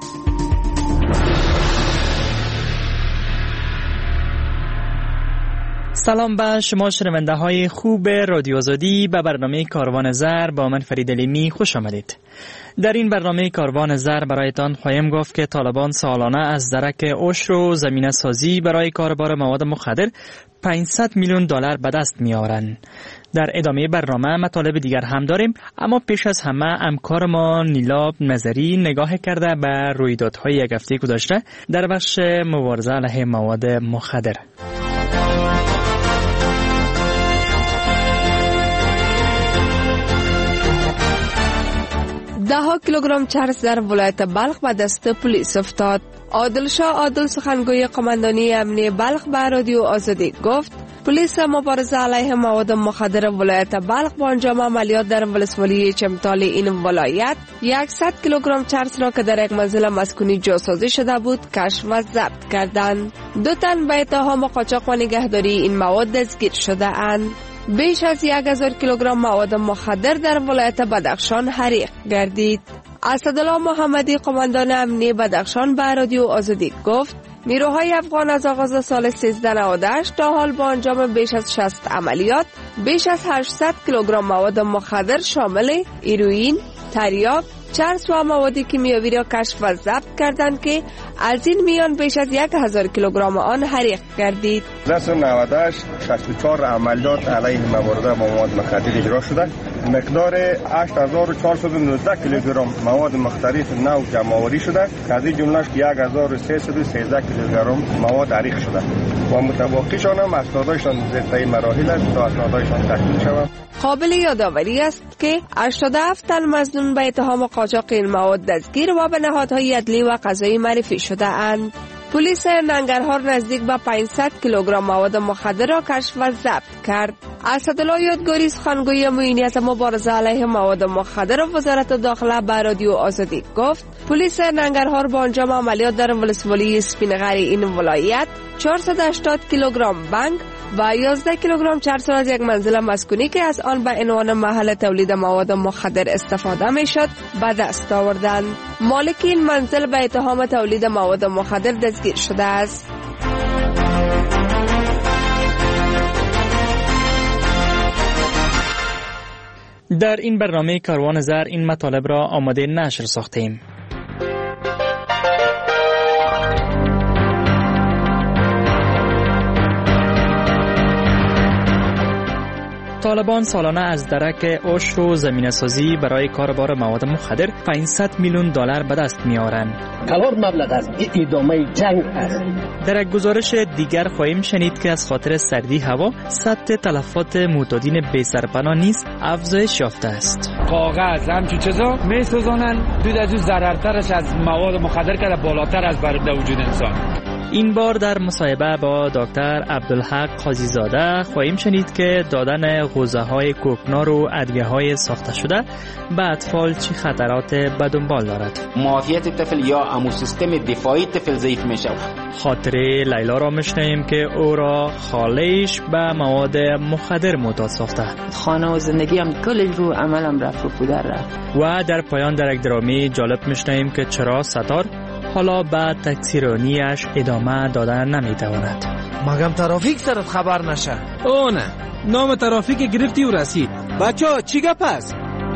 سلام به شما شنونده های خوب رادیو آزادی. به برنامه کاروان زر با من فرید علیمی خوش آمدید. در این برنامه کاروان زر برایتان خواهیم گفت که طالبان سالانه از درک عشر و زمینه سازی برای کاربار مواد مخدر 500 میلیون دلار به دست می آورند. در ادامه برنامه مطالب دیگر هم داریم، اما پیش از همه همکار ما نیلاب نظری نگاه کرده به رویدادهای یک هفته گذشته در بخش مبارزه علیه مواد مخدر. ده کیلوگرم چرس در ولایت بلخ به دست پلیس افتاد. عادل شاه عادل سخنگوی قماندانی امنیتی بلخ به رادیو آزادی گفت پلیس مبارزه علیه مواد مخدر ولایت بلخ با انجام عملیات در ولسوالی چمتال این ولایت 100 کیلوگرم چرس را که در یک منزل مسکونی جاسازی شده بود کشف و ضبط کردند. 2 تن به اتهام قاچاق و نگهداری این مواد دستگیر شده اند. بیش از 1000 کیلوگرم مواد مخدر در ولایت بدخشان حریق گردید. اسدالله محمدی قماندان امنیتی بدخشان به رادیو آزادی گفت نیروهای افغان از آغاز سال 1398 تا حال با انجام بیش از 60 عملیات بیش از 800 کیلوگرم مواد مخدر شامل هیروئین، تریاک، چرس و مواد کیمیایی را کشف و ضبط کردند که از این میان بیش از 1000 کیلوگرم آن حریق گردید. در سال 98 64 عملیات علیه مبارزه با مواد مخدر اجرا شده. مقدار 8419 کیلوگرم مواد مختلف نوع جمع‌آوری شده که از این جمله‌اش 1313 کیلوگرم مواد حریق شده و متبقیشان هم اسنادشان زیر مراحل است تا اسنادشان تکمیل شود. قابل یادآوری است که 87 تن مظنون به اتهام قاچاق این مواد دستگیر و به نهادهای عدلی و قضایی معرفی شده اند. پلیس ننگرهار نزدیک به 500 کیلوگرم مواد مخدر را کشف و ضبط کرد. اسدالله یادگاری سخنگوی معینیت مبارزه علیه مواد مخدر و وزارت داخله به رادیو آزادی گفت پلیس ننگرهار با انجام عملیات در ولسوالی سپینغری این ولایت 480 کیلوگرم بنگ و 11 کیلوگرم چرس از یک منزل مسکونی که از آن به عنوان محل تولید مواد مخدر استفاده میشد به دست آوردند. مالک این منزل به اتهام تولید مواد مخدر دستگیر شده است. در این برنامه کاروان زر این مطالب را آماده نشر ساختیم. طالبان سالانه از درک عشر و زمینه‌سازی برای کاربار مواد مخدر 500 میلیون دلار به دست می‌آورند. کلان مبلغ است. این ادامه جنگ است. در یک گزارش دیگر خواهیم شنید که از خاطر سردی هوا سطح تلفات معتادین بی سرپناه نیز افزایش یافته است. کاغذ همچین چیزا می‌سوزانند، دود از ضررترش از مواد مخدر که بالاتر از برای وجود انسان. این بار در مصاحبه با دکتر عبدالحق قاضیزاده خواهیم شنید که دادن غوزه‌های کوکنار و ادویه‌های ساخته شده به اطفال چه خطرات به دنبال دارد. معافیت طفل یا امو سیستم دفاعی طفل ضعیف میشه. خاطره لیلا را میشنویم که او را خاله‌اش به مواد مخدر معتاد ساخته. خانه و زندگیم کلش رو عملم رفت و پودر رفت. و در پایان در یک درامی جالب میشنویم که چرا ستار حالا به تکثیرانیش ادامه دادن نمیتواند. مگم ترافیک سرت خبر نشه؟ او نه، نام ترافیک گرفتی و رسید. بچه چی گپ است؟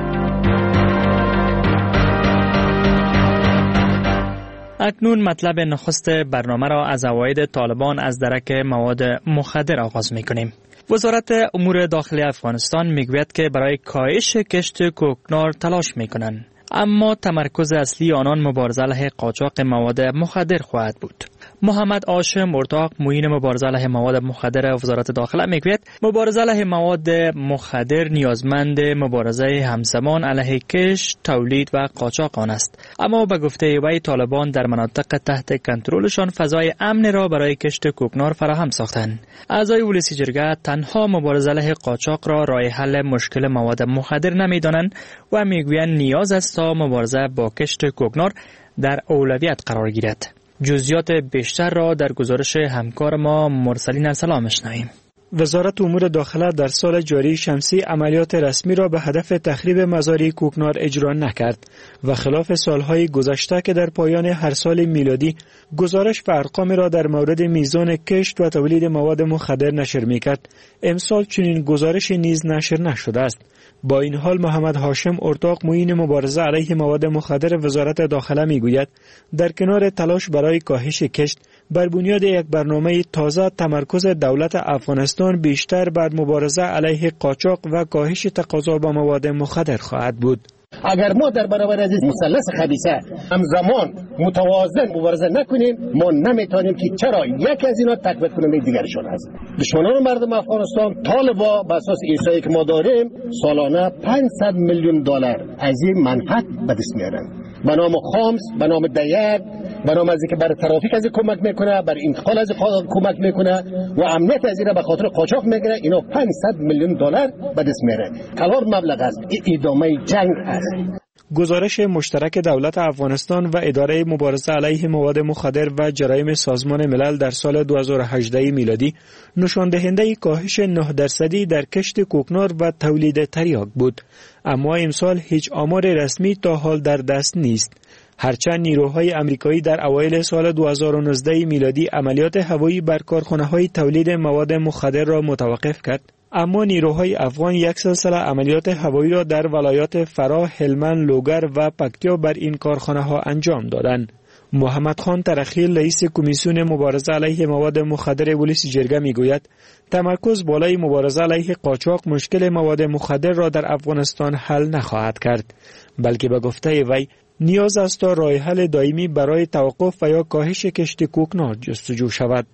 اکنون مطلب نخست برنامه را از عواید طالبان از درک مواد مخدر آغاز میکنیم. وزارت امور داخلی افغانستان میگوید که برای کاهش کشت کوکنار تلاش میکنند، اما تمرکز اصلی آنان مبارزه علیه قاچاق مواد مخدر خواهد بود. محمد هاشم ارتاق معین مبارزه علیه مواد مخدر وزارت داخله میگوید مبارزه علیه مواد مخدر نیازمند مبارزه همزمان علیه کشت، تولید و قاچاق آن است، اما به گفته وی طالبان در مناطق تحت کنترلشان فضای امن را برای کشت کوکنار فراهم ساختند. اعضای ولسی جرگه تنها مبارزه علیه قاچاق را راه حل مشکل مواد مخدر نمیدانند و میگویند نیاز است تا مبارزه با کشت کوکنار در اولویت قرار گیرد. جزئیات بیشتر را در گزارش همکار ما مرسلین ارسلان میشنویم. وزارت امور داخله در سال جاری شمسی عملیات رسمی را به هدف تخریب مزارع کوکنار اجرا نکرد و خلاف سالهای گذشته که در پایان هر سال میلادی گزارش و ارقام را در مورد میزان کشت و تولید مواد مخدر نشر میکرد، امسال چنین گزارش نیز نشر نشده است. با این حال محمد هاشم ارتاق معین مبارزه علیه مواد مخدر وزارت داخله میگوید در کنار تلاش برای کاهش کشت، بر بنیاد یک برنامه تازه تمرکز دولت افغانستان بیشتر بر مبارزه علیه قاچاق و کاهش تقاضا با مواد مخدر خواهد بود. اگر ما در برابر از مثلث خبیثه همزمان متوازن مبارزه نکنیم، ما نمیتونیم که چرا یک از اینا تقویت کننده دیگرشون هست. دشمنان مردم افغانستان طالبا به اساس ایسایی که ما داریم سالانه 500 میلیون دلار از این منفعت به دست میارن، به نام خامس، به نام دیگ، به نام از اینکه برای ترافیک از کمک میکنه، برای انتقال از کمک میکنه و امنیت از این به خاطر قاچاق میگیره. اینا 500 میلیون دلار به دست میاره. کلان مبلغ است. این ادامه جنگ است. گزارش مشترک دولت افغانستان و اداره مبارزه علیه مواد مخدر و جرایم سازمان ملل در سال 2018 میلادی نشان دهنده کاهش 9% در کشت کوکنار و تولید تریاک بود، اما امسال هیچ آمار رسمی تا حال در دست نیست. هرچند نیروهای امریکایی در اوایل سال 2019 میلادی عملیات هوایی بر کارخانه‌های تولید مواد مخدر را متوقف کرد، اما نیروهای افغان یک سلسله عملیات هوایی را در ولایات فراه، هلمند، لوگر و پکتیا بر این کارخانه‌ها انجام دادند. محمد خان ترخیل رئیس کمیسیون مبارزه علیه مواد مخدر ولسی جرگه میگوید تمرکز بالای مبارزه علیه قاچاق مشکل مواد مخدر را در افغانستان حل نخواهد کرد، بلکه به گفته وی نیاز است تا راه حل دائمی برای توقف و یا کاهش کشت کوکنار جستجو شود.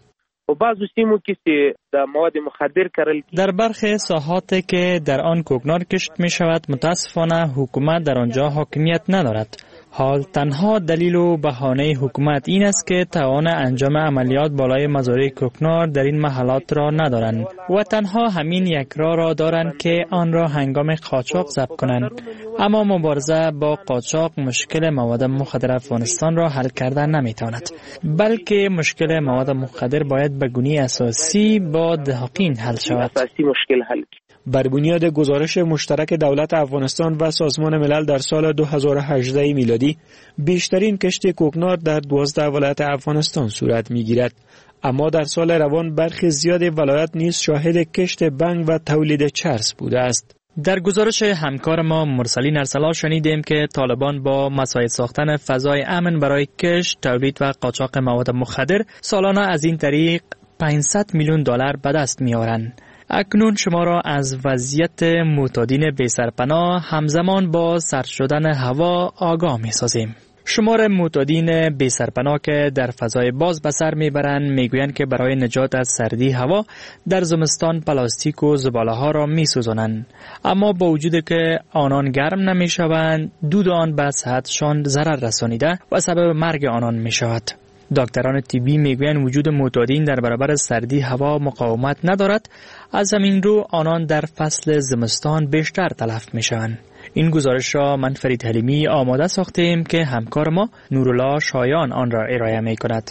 در برخی ساحات که در آن کوکنار کشت می شود متاسفانه حکومت در آنجا حاکمیت ندارد. حال تنها دلیل و بهانه حکومت این است که توان انجام عملیات بالای مزارع کوکنار در این محلات را ندارند و تنها همین یک راه را دارند که آن را هنگام قاچاق ضبط کنند. اما مبارزه با قاچاق مشکل مواد مخدر افغانستان را حل کردن نمیتواند، بلکه مشکل مواد مخدر باید به گونه اساسی با دهقین حل شود. بر بنیاد گزارش مشترک دولت افغانستان و سازمان ملل در سال 2018 میلادی بیشترین کشت کوکنار در 12 ولایت افغانستان صورت میگیرد، اما در سال روان برخی زیاد ولایت نیز شاهد کشت بنگ و تولید چرس بوده است. در گزارش همکار ما مرسلین ارسلا شنیدیم که طالبان با مساعد ساختن فضای امن برای کشت، تولید و قاچاق مواد مخدر سالانه از این طریق 500 میلیون دلار به دست می‌آورند. اکنون شما را از وضعیت معتادین بی‌سرپناه همزمان با سرد شدن هوا آگاه می‌سازیم. شمار معتادین بی‌سرپناه که در فضای باز به سر میبرند میگویند که برای نجات از سردی هوا در زمستان پلاستیک و زباله ها را میسوزانند، اما با وجود که آنان گرم نمیشوند دود آن به صحتشان ضرر رسانیده و سبب مرگ آنان میشود. دکتران طبی میگویند وجود معتادین در برابر سردی هوا مقاومت ندارد، از همین رو آنان در فصل زمستان بیشتر تلف میشوند. این گزارش را من فرید حلیمی آماده ساختیم که همکار ما نورالله شایان آن را ارائه می کند.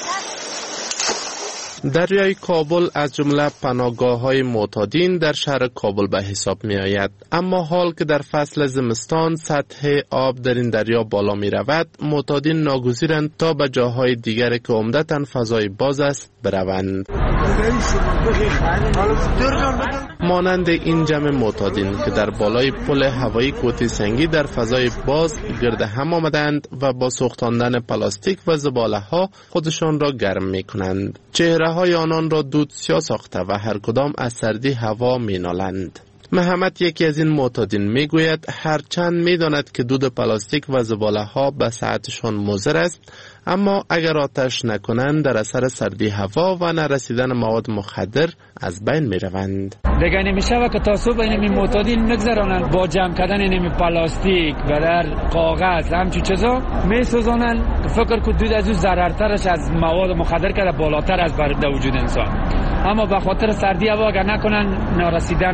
دریای کابل از جمله پناهگاه‌های معتادین در شهر کابل به حساب می آید، اما حال که در فصل زمستان سطح آب در این دریا بالا می رود، معتادین ناگزیرند تا به جاهای دیگر که عمدتاً فضای باز است بروند. مانند این جمع معتادین که در بالای پل هوایی کوتی سنگی در فضای باز گرد هم آمدند و با سوختاندن پلاستیک و زباله ها خودشان را گرم می کنند. چهره های آنان را دود سیاه ساخته و هر کدام از سردی هوا می نالند. محمد یکی از این معتادین می گوید هرچند می داند که دود پلاستیک و زباله ها به صحتشان مضر است، اما اگر آتش نکنند در اثر سردی هوا و نرسیدن مواد مخدر از بین می روند. دیگه نمیشه و که تا صبح این معتادین نگذرانند با جمع کردن این پلاستیک و در کاغذ همچین چیزا می سوزانند. فکر که دود از او ضررترش از مواد مخدر که بالاتر از برده وجود انسان، اما به خاطر سردی هوا اگر نکنن نرسیدن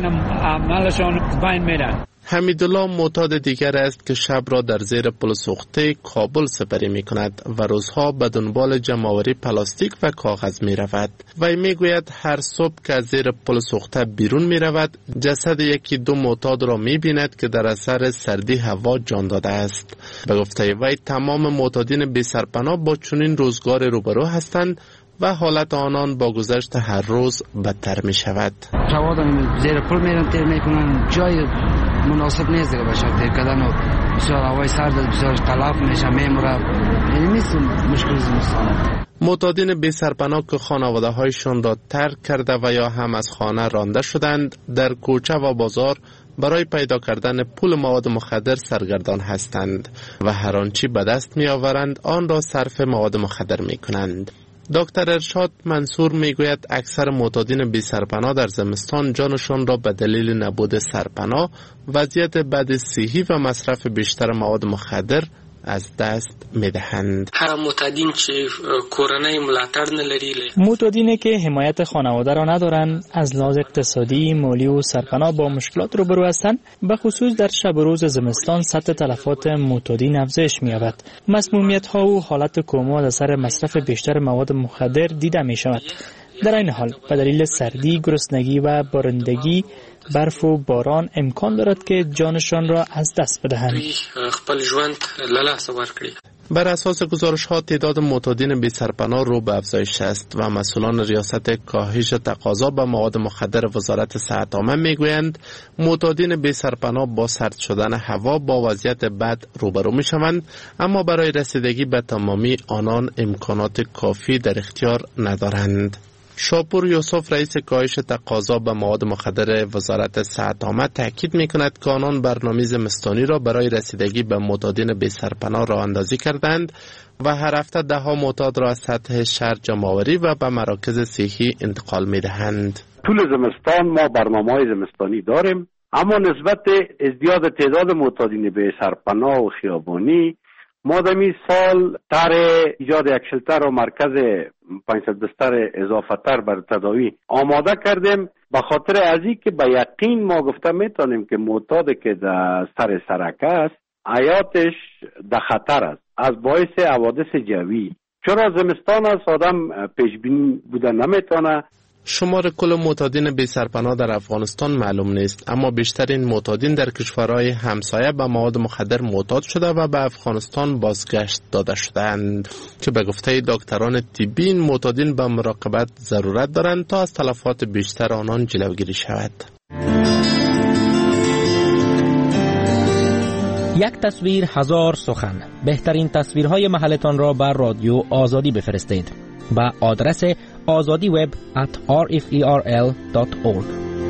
عملشان بین میرن. حمیدالله معتاد دیگر است که شب را در زیر پل سوخته کابل سپری می کند و روزها به دنبال جمع‌آوری پلاستیک و کاغذ می رود. وی می گوید هر صبح که از زیر پل سوخته بیرون می رود جسد یکی دو معتاد را می بیند که در اثر سردی هوا جان داده است. به گفته وی تمام معتادین بی سرپناه با چنین روزگار روبرو هستند و حالت آنان با گذشت هر روز بدتر می شود. جوادم زیر پل میرن تیر میکنن، جای مناسب نیست دیگه بشه تیر کردن و بسیار هوای سرد بسیار تلف میشه میموره، یعنی نیست مشکل زمستان. معتادین بی سرپناه که خانواده هایشان را ترک کرده و یا هم از خانه رانده شدند در کوچه و بازار برای پیدا کردن پول مواد مخدر سرگردان هستند و هر آنچه به دست می آورند آن را صرف مواد مخدر می کنند. دکتر ارشاد منصور میگوید اکثر معتادین بی سرپناه در زمستان جانشان را به دلیل نبود سرپناه، وضعیت بد صحی و مصرف بیشتر مواد مخدر از دست میدهند. هر معتادین که کورنۍ ملاتړ نلري، معتادینی که حمایت خانواده را ندارند از لحاظ اقتصادی، مالی و سرپناه با مشکلات روبرو هستند. به خصوص در شب و روز زمستان سطح تلفات معتادین افزایش می‌یابد. مسمومیت‌ها و حالت کما از اثر مصرف بیشتر مواد مخدر دیده می‌شود. در این حال به دلیل سردی، گرسنگی و بارندگی، برف و باران امکان دارد که جانشان را از دست بدهند. بر اساس گزارش‌ها تعداد معتادین بی سرپناه رو به افزایش است و مسئولان ریاست کاهش تقاضا به مواد مخدر وزارت صحت عامه میگویند معتادین بی سرپناه با سرد شدن هوا با وضعیت بد روبرو میشوند، اما برای رسیدگی به تمامی آنان امکانات کافی در اختیار ندارند. شاپور یوسف رئیس کاهش تقاضا به مواد مخدر وزارت صحت عامه تاکید می‌کند که آنان برنامه زمستانی را برای رسیدگی به معتادین بی سرپناه راه اندازی کردند و هر هفته ده ها معتاد را از سطح شهر جمع‌آوری و به مراکز صحی انتقال می‌دهند. طول زمستان ما برنامه‌های زمستانی داریم، اما نسبت ازدیاد تعداد معتادین بی سرپناه و خیابانی ما دمی سال تر ایجاد یک شلتر و مرکز 500 بستر اضافه تر بر تداوی آماده کردیم، به خاطر ازی که به یقین ما گفته میتونیم که معتادی که در سر سرکه است حیاتش در خطر است از باعث حوادث جوی، چرا زمستان است آدم پیش بینی بوده نمیتونه. شمار کل معتادین بی سرپناه در افغانستان معلوم نیست، اما بیشتر این معتادین در کشورهای همسایه به مواد مخدر معتاد شده و به افغانستان بازگشت داده شدند که به گفته دکتران طبی این معتادین به مراقبت ضرورت دارند تا از تلفات بیشتر آنان جلوگیری شود. یک تصویر هزار سخن. بهترین تصویرهای محلتان را بر رادیو آزادی بفرستید با آدرس azadiweb@rferl.org.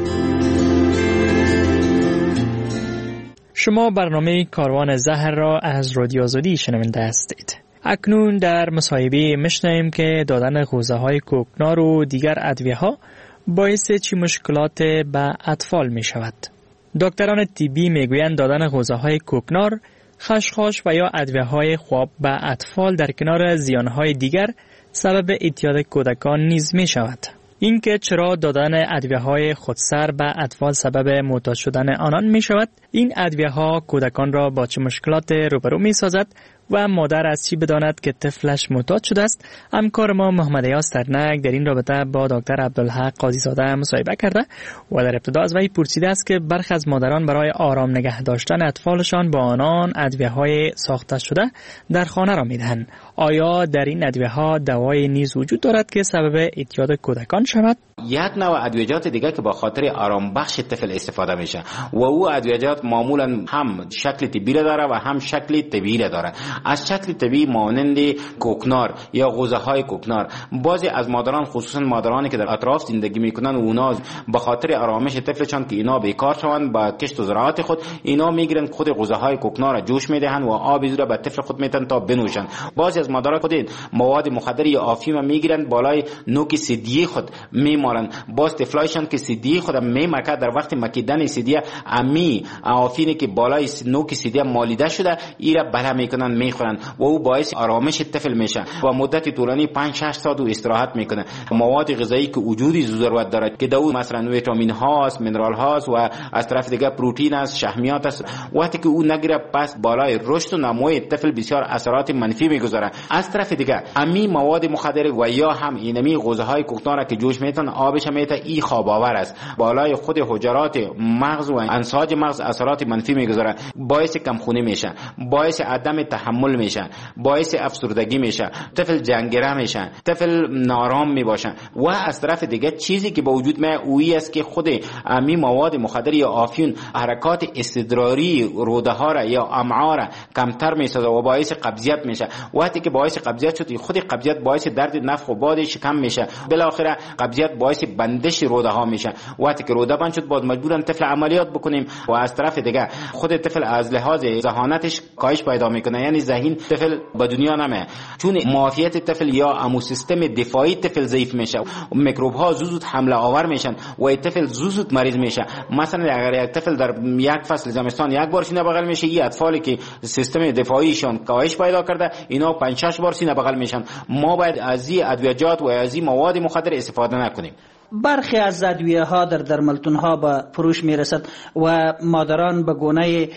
شما برنامه کاروان زهر را از رادیو آزادی شنونده هستید. اکنون در مصاحبه میشنویم که دادن غوزه‌های کوکنار و دیگر ادویه‌ها باعث چه مشکلات به اطفال می شود. دکتران طبی میگویند دادن غوزه‌های کوکنار، خشخاش و یا ادویه‌های خواب به اطفال در کنار زیانهای دیگر سبب اعتیاد کودکان نیز می شود. اینکه چرا دادن ادویه‌های خودسر به اطفال سبب معتاد شدن آنان می شود، این ادویه‌ها کودکان را با چه مشکلات روبرو می سازد و مادر از چی بداند که طفلش معتاد شده است. همکار ما محمد ایاز ترنک در این رابطه با دکتر عبدالحق قاضی زاده مصاحبه کرده و در ابتدا از وی پرسیده است که برخی از مادران برای آرام نگه داشتن اطفالشان با آنان ادویه‌های ساخته شده در خانه را می‌دهند. آیا در این ادویه‌ها دوای نیز وجود دارد که سبب اعتیاد کودکان شود؟ یک نوع ادویجات دیگه که با خاطر آرام بخش طفل استفاده میشه و او ادویجات معمولا هم شکل طبی داره و هم شکل طبیعی داره. از شکل طبیعی مانند کوکنار یا غوزه‌های کوکنار، بعضی از مادران خصوصا مادرانی که در اطراف زندگی میکنن و اونا به خاطر آرامش طفلشان که اینا بیکار شوند با کشت و زراعت خود، اینا میگیرن خود غوزه‌های کوکنار را جوش میدهن و آب زیرا به طفل خود میتن تا بنوشن. بعضی از مادران خود مواد مخدر یا آفیم میگیرن، بالای نوک سیدی خود میمالن. باز طفلایشان که سیدی خود میمکه، در وقت مکیدن سیدی امی آفینی که بالای نوک سیدی مالیده شده ایرا بله میکنن میخورن و او باعث آرامش طفل میشه و مدت طولانی 5-6 ساعت استراحت میکنه. مواد غذایی که وجودی ضرورت داره که دو مثلا ویتامین هاست، مینرال هاست و از طرف دیگه پروتئین است، شحمیات است، وقتی که او نگیره پس بالای رشد و نموی طفل بسیار اثرات منفی میگذاره. از طرف دیگه امی مواد مخدر و یا هم اینمی غوزه‌های کوکنار که جوش میتن آبش میته ای خواب آور است، بالای خود حجرات مغز و انساج مغز اثرات منفی میگذاره، باعث کمخونی میشه، باعث عدم تحمل میشه، باعث افسردگی میشه، طفل جنگره میشه، طفل نارام میباشه. و از طرف دیگه چیزی که با وجود ما اویی است که خود امی مواد مخدر یا آفیون حرکات استدراری روده ها را یا امعا را کمتر میسازه و باعث قبضیت میشه. وقتی که باعث قبضیت شد، خود قبضیت باعث درد نفخ و باد شکم میشه، بالاخره قبضیت باعث بندش روده ها میشه. وقتی که روده بند شد باز مجبورن طفل عملیات بکنیم و از طرف دیگه خود طفل از لحاظ ذهانتش کاهش پیدا میکنه، یعنی ذهین طفل به دنیا نمیاد، چون معافیت طفل یا امو سیستم دفاعی طفل ضعیف میشه، میکروب ها زود حمله آور میشن و طفل زود مریض میشه. مثلا اگر یک طفل در یک فصل زمستان یک بار سینه بغل میشه، این اطفالی که سیستم دفاعیشان کاهش پیدا کرده اینا 5-6 بار سینه بغل میشن. ما باید از این ادویجات و از این مواد مخدر استفاده نکنیم. برخی از ادویه ها در درملتون ها به فروش می رسد و مادران به گونه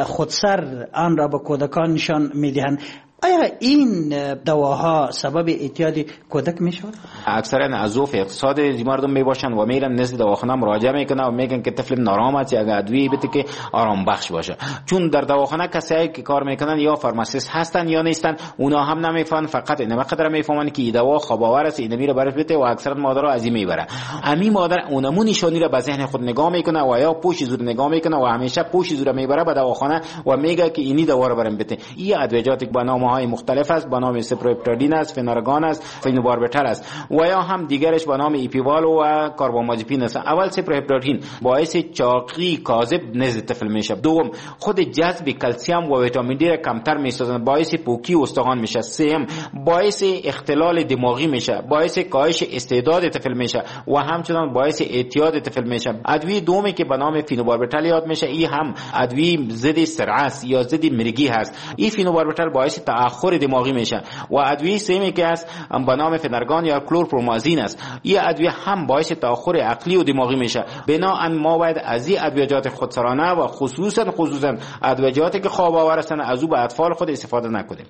خودسر آن را به کودکانشان می دهند. آیا این دواها سبب اعتیاد کودک می شود؟ اکثرا از ظروف اقتصادی مردم می باشن و میرن نزد دواخانه مراجعه میکنن و میگن که طفل نارام است، یا ادویه بده که آرام بخش باشه. چون در دواخانه کسایی که کار میکنن یا فارماسیست هستن یا نیستن، اونا هم نمیفهمن، فقط اینم قدر میفهمن که این دوا خواب آور است، این میره برش بده و اکثرا مادرها از این میبره. امی مادر اونمون نشانی را به ذهن خود نگاه میکنه و یا پوش زور نگاه میکنه و همیشه پوش زور میبره به دواخانه و میگه که اینی دوا رو برام بده. این ادویجاتی به نام های مختلف است، به نام سپروپتادین است، فنارگان است، فینوباربیتال است و یا هم دیگرش به نام ایپیوال و کاربامازپین است. اول سپروپتادین باعث چاقی کاذب نزد طفل میشه. دوم خود جذب کلسیم و ویتامین دی را کمتر میسازه، باعث پوکی استخوان میشه. سوم باعث اختلال دماغی میشه، باعث کاهش استعداد طفل میشه و همچنان باعث اعتیاد طفل میشه. ادویه دومی که به نام فینوباربیتال یاد میشه، این هم ادویه ضد سرعه یا ضد مرگی هست. این فینوباربیتال باعث تأخر دماغی میشه و ادویه سومی که است به نام فنارگان یا کلورپرومازین است. این ادویه هم باعث تأخر عقلی و دماغی میشه. بنابراین ما باید از این ادویجات خودسرانه و خصوصا ادویجاتی که خواب آور هستند از او به اطفال خود استفاده نکنیم.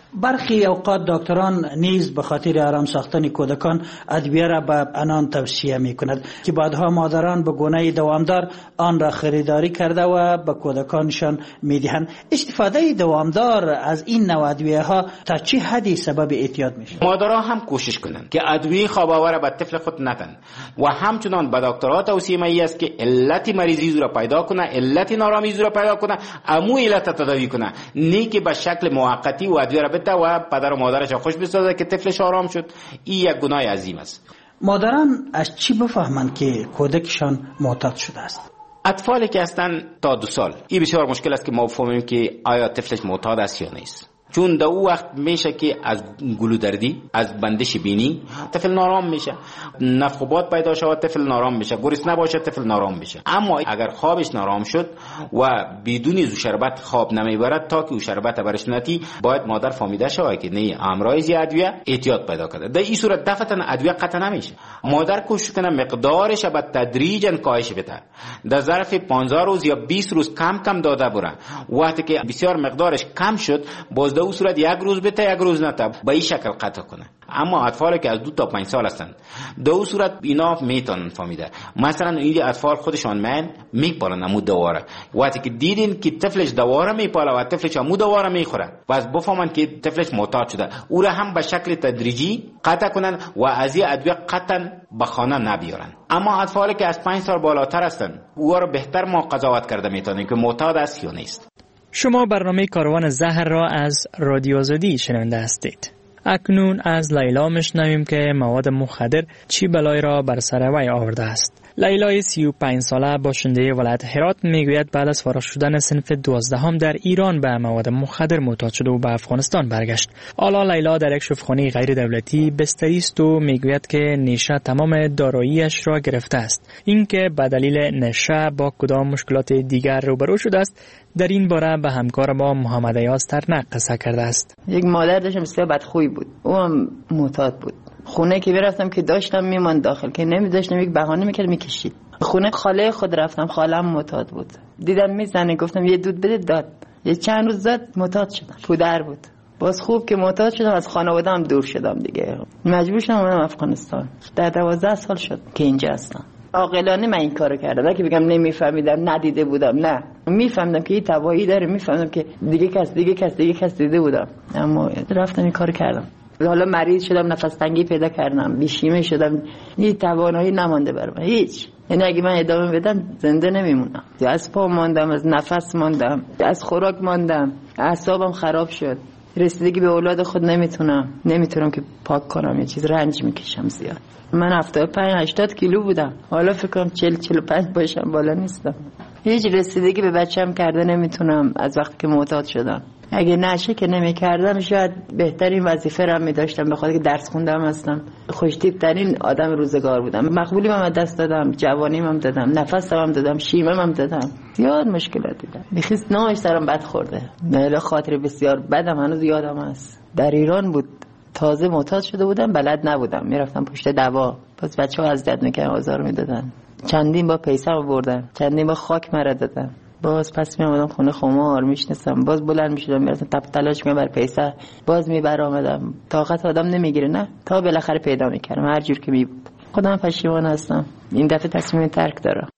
برخی اوقات دکتران نیز به خاطر آرام ساختن کودکان ادویه را به آنان توصیه می کند که بعدها مادران به گونه دوامدار آن را خریداری کرده و به کودکانشان می دهند. استفاده دوامدار از این نوع ادویه ها تا چه حدی سبب اعتیاد می شود؟ مادرها هم کوشش کنند که ادویه خواب آور به طفل خود ندن و همچنان به دکترها توصیه می است که علت مریضی را پیدا کنه، علت نارامی را پیدا کنه، امو علت تداوی کنه، نه که به شکل موقتی و ادویه را بده و پدر و مادرش خوش بسازه که طفلش آرام شد. این یک گناه عظیم است. مادران از چی بفهمند که کودکشان معتاد شده است؟ اطفالی که هستند تا 2 سال این بسیار مشکل است که ما بفهمیم که آیا طفلش معتاد است یا نیست، چون در او وقت میشه که از گلودردی، از بندش بینی طفل نارام میشه، نفخوبات پیدا شود طفل نارام میشه، گرسنه باشه طفل نارام میشه. اما اگر خوابش نارام شد و بدون زو شربت خواب نمیبرد تا که او شربت برش نتی، باید مادر فهمیده شود که نه امراض ادویه اعتیاد پیدا کرده. در این صورت دفعتا ادویه قطع نمیشه. مادر کوشش کنه مقدارش به تدریجا کاهش بده، در ظرف 15 روز یا 20 روز کم کم داده بره. وقتی که بسیار مقدارش کم شد باز در اون صورت 1 روز بته 1 روز نته، به این شکل قطع کنه. اما اطفالی که از 2 تا 5 سال هستند در اون صورت اینا میتونن فهمیده. مثلا این اطفال خودشان میپالن امو دواره، وقتی که دیدین که طفلش دواره میپاله و طفلش امو دواره میخوره باز بفهمن که طفلش معتاد شده، او را هم به شکل تدریجی قطع کنن و از این ادویه قطعا به خانه نبیارن. اما اطفالی که از 5 سال بالاتر هستند او را بهتر ما قضاوت کرده میتونیم که معتاد است یا نیست. شما برنامه کاروان زهر را از رادیو آزادی شنونده هستید. اکنون از لیلا میشنویم که مواد مخدر چی بلای را بر سر وی آورده است. لیلای 35 ساله باشنده ولایت هرات میگوید بعد از فارغ شدن صنف 12 در ایران به مواد مخدر معتاد شده و به افغانستان برگشت. حالا لیلا در یک شفاخانه غیر دولتی بستری است و میگوید که نشه تمام داراییش را گرفته است. اینکه به دلیل نشه با کدام مشکلات دیگر روبرو شده است در این باره به همکار ما محمد ایاز ترنق قصه کرده است. یک مادر داشتم بسیار بدخوی بود، او هم معتاد بود. خونه که میرفتم که داشتم میمان داخل، که نمیداشتم یک بهانه میکرد میکشید. خونه خاله خود رفتم، خالم معتاد بود، دیدم میزنه، گفتم یه دود بده، داد. یه چند روز زد معتاد شدم، پودر بود. باز خوب که معتاد شدم از خانواده‌ام دور شدم دیگه، مجبور شدم اومدم افغانستان. در 12 سال شد که اینجا هستم. عاقلانه من این کارو کردم، نه که بگم نمیفهمیدم، ندیده بودم، نه میفهمیدم که این تباهی داره، میفهمیدم که دیگه کس دیده بودم، اما رفتم این کارو کردم. حالا مریض شدم، نفس تنگی پیدا کردم، بیشیمه شدم، این توانایی نمانده برام هیچ. یعنی اگه من ادامه بدم زنده نمیمونم. از پا ماندم، از نفس ماندم، از خوراک ماندم، اعصابم خراب شد. رسیدگی به اولاد خود نمیتونم که پاک کنم، یه چیز رنج میکشم زیاد. من 75-80 کیلو بودم، حالا فکر کنم 40-45 باشم، بالا نیستم. هیچ رسیدگی به بچه‌م کرده نمیتونم از وقتی که معتاد شدم. اگه نشه که نمیکردم شاید بهترین وظیفه را میداشتم، به خاطر که درس خوندم هستم، خوشتیپ ترین آدم روزگار بودم. مقبولیم هم دست دادم، جوانیم هم دادم، نفسم هم دادم، شیمم هم دادم، زیاد مشکلات دیدم. بخیست ناش سرم بد خورده، نه خاطر بسیار بدم هنوز یادم هست. در ایران بود، تازه معتاد شده بودم، بلد نبودم، میرفتم پشت دوا، باز بچه‌ها اذیت میکردن، آزار میدادن. چندین با پیسم بردن، چندین با خاک مرا دادن. باز پس می آمدم خونه خمار میشناسم، باز بلند میشدم میرفتم تلاش میکردم بر پیسه، باز میبرآمدم. طاقت آدم نمیگیره، نه تا بالاخره پیدا میکردم هر جور که می بود. خودم پشیمان هستم، این دفعه تصمیم ترک دارم.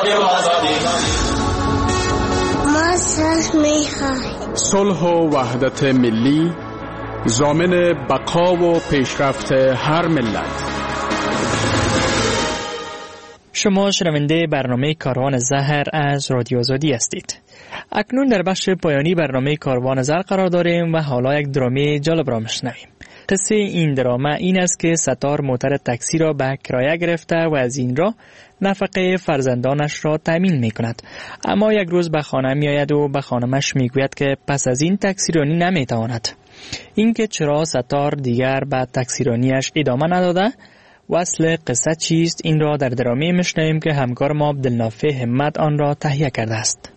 ما صلح و وحدت ملی ضامن بقا و پیشرفت هر ملت. شما شنونده برنامه کاروان زهر از رادیو آزادی هستید. اکنون در بخش پایانی برنامه کاروان زهر قرار داریم و حالا یک درامه جالب را میشنویم. قصه این درامه این است که ستار موتر تاکسی را به کرایه گرفته و از این راه نفقه فرزندانش را تامین می کند. اما یک روز به خانه می آید و به خانمش می گوید که پس از این تاکسیرانی نمی تواند. اینکه چرا ستار دیگر به تاکسیرانیش ادامه نداده و اصل قصه چیست، این را در درامه میشنویم که همکار ما عبدالنافع همت آن را تهیه کرده است.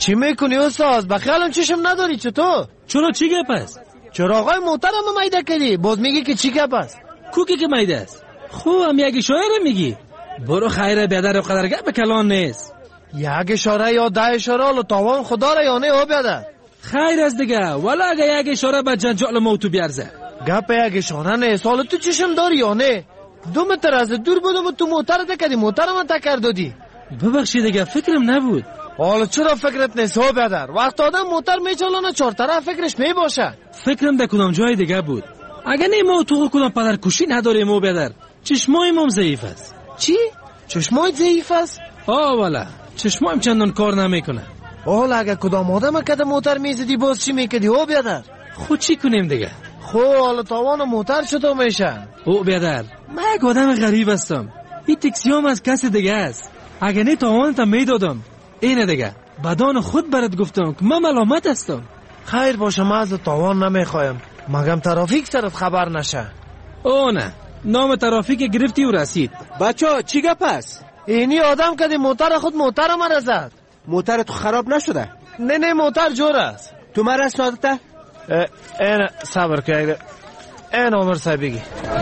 چی میکنی استاد؟ بخیالم چشم نداری چطور؟ چرا چی گپ است؟ چراغای محترم میده کردی باز میگی که چی گپ است؟ کوکی که میده است. خوب هم یک اشاره میگی. برو خیره بیادر و قدر گپ کلان نیست. یک اشاره یا 10 اشاره حالا تاوان خدا را یا نه او بیادر؟ خیر است دیگه، ولی اگه یک اشاره به جنجال موتو بیارزه. گپ یک اشاره نیست. حالا تو چشم داری یا نه؟ 2 متر از دور بودم تو موتر دکدی موتر من تکر دادی. ببخشید دیگه فکرم نبود. حالا چرا فکرت نیست ها بیادر؟ وقت آدم موتر میچلانه 4 طرف فکرش میباشه. فکرم در کدام جای دیگه بود. اگه نه ما تو کدام پدر کشی نداریم او بیادر. چشمایم ضعیف است. چی؟ چشمای ضعیف است؟ والا چشمایم چندان کار نمیکنه. حالا اگه کدام آدم کده موتر میزدی باز چی میکردی او بیادر؟ خود چی کنیم دیگه؟ حالا تاوان موتر چطور میشه؟ او بیادر من یک آدم غریب هستم. این تکسیام از کس دیگه است. اگه نه تاوانت میدادم. اینه دیگه بدان خود برات گفتم که من ملامت هستم. خیر باشه من از تاوان نمیخوایم مگم ترافیک سرت خبر نشه. او نه نام ترافیک گرفتی و رسید. بچه چی گپ است؟ اینی آدم کدی موتر خود موتر مرا زد. موتر تو خراب نشده؟ نه موتر جور است. تو مرا سادته؟ این صبر که این عمر صاحب بگی.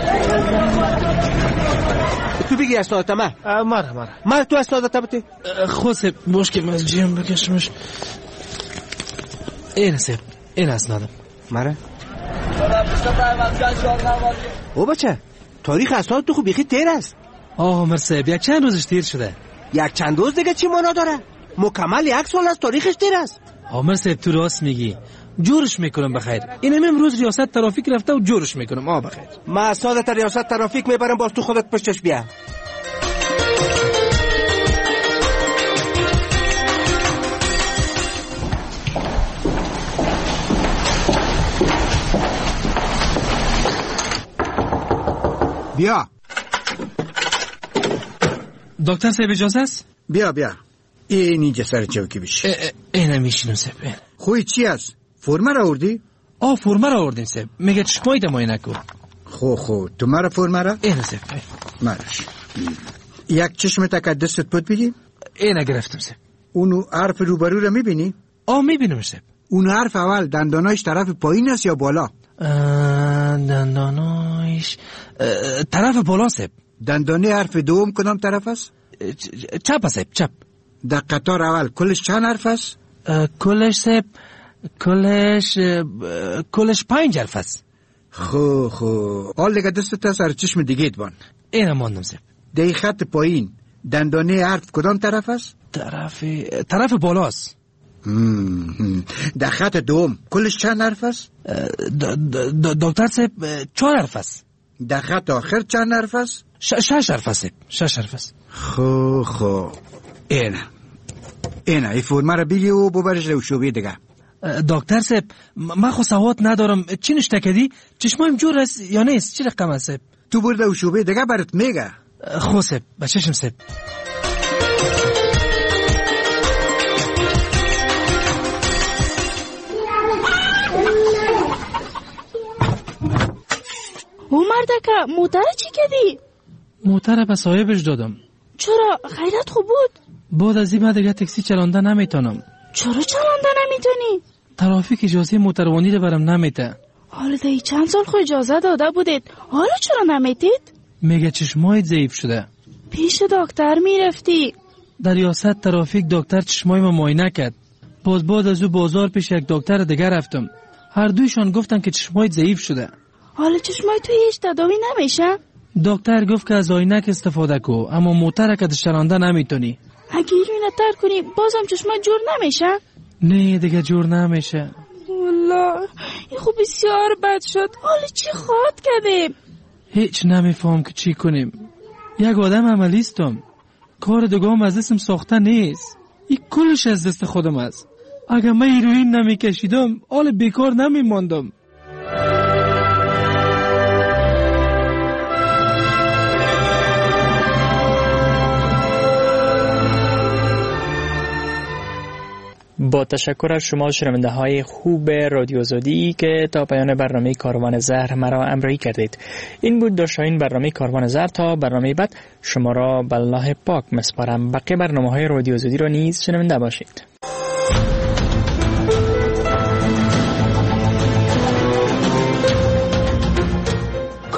تو بگی استادت مر تو استادت بودی؟ خوسه باش که از جیم بکشمش. این سب این اسنادم مره او بچه تاریخ اسناد تو خوب بیخی تیر است. عمر صاحب یک چند روزش تیر شده. یک چند روز دیگه چی معنا داره؟ مکمل 1 سال از تاریخش تیر است. عمر صاحب تو راست میگی. جورش میکنم بخیر. اینم امروز ریاست ترافیک رفته و جورش میکنم بخیر. ما استادت ریاست ترافیک میبرم باز تو خودت پشتش بیا. بیا دکتر صاحب اجازه است؟ بیا اینجا سر چوکی بیش. اینه میشینم صاحب. خوی چی است؟ فرمه را آوردی؟ فرمه را آوردیم صاحب. میگه چشمایی دمایی نکن. خو تو مرا فرمه را؟ اینه صاحب. مرش یک چشم تک دستت پود بیدی؟ اینه گرفتم صاحب. اونو حرف روبرو را میبینی؟ میبینم صاحب. اون حرف اول دندانایش طرف پایین است یا بالا؟ دندانایش طرف بالا صاحب. دندانه حرف دوم کدام طرف است؟ چپ صاحب چپ. در قطار اول کلش چند حرف است؟ کلش صاحب کلش 5 حرف است. خو حال دیگه دستت سر چشم دیگه بان. اینم ماندم صاحب. در خط پایین دندانه حرف کدام طرف است؟ طرف بالاست. در خط دوم کلش چند حرف است؟ دکتر صاحب 4 حرف است. در خط آخر چند حرف است؟ 6 حرف است. 6 حرف است. خو اینه ای فرمه را بگی و ببرش رو شوبه دیگه. دکتر صاحب من خو سواد ندارم. چی نشته کدی؟ چشمایم جور است یا نیست؟ چی رقم است صاحب؟ تو برده و شوبه دیگه برات میگه. خو صاحب بچشم صاحب. او مردکه موتر چی کدی؟ موتر به صاحبش دادم. چرا؟ خیرت خوب بود؟ بعد از این دیگه تاکسی چلانده نمیتونم. چرا چلانده نمیتونی؟ ترافیک اجازه موتروانی رو برم نمیته. حالا دی چند سال خو اجازه داده بودید، حالا چرا نمیتید؟ میگه چشمایت ضعیف شده. پیش دکتر میرفتی؟ در ریاست ترافیک دکتر چشمای ما معاینه کرد. بعد از او بازار پیش یک دکتر دیگه رفتم. هر دویشان گفتن که چشمایت ضعیف شده. حالا چشمای تو هیچ تداوی نمیشه؟ دکتر گفت که از آینک استفاده کو، اما موتر که چلانده نمیتونی. اگه اینو تر کنی بازم چشمای جور نمیشه؟ نه دیگه جور نمیشه. والله این خوب بسیار بد شد. حالا چی خواهد کردیم؟ هیچ نمیفهم که چی کنیم. یک آدم عملیستم. کار دگام از دستم ساخته نیست. این کلش از دست خودم است. اگه من هیروئین نمیکشیدم حال بیکار نمیماندم. با تشکر از شما شنونده های خوب رادیو آزادی که تا پایان برنامه کاروان زهر مرا همراهی کردید. این بود داشتین برنامه کاروان زهر. تا برنامه بعد شما را به الله پاک مسپارم. بقیه برنامه های رادیو آزادی را نیز شنونده باشید.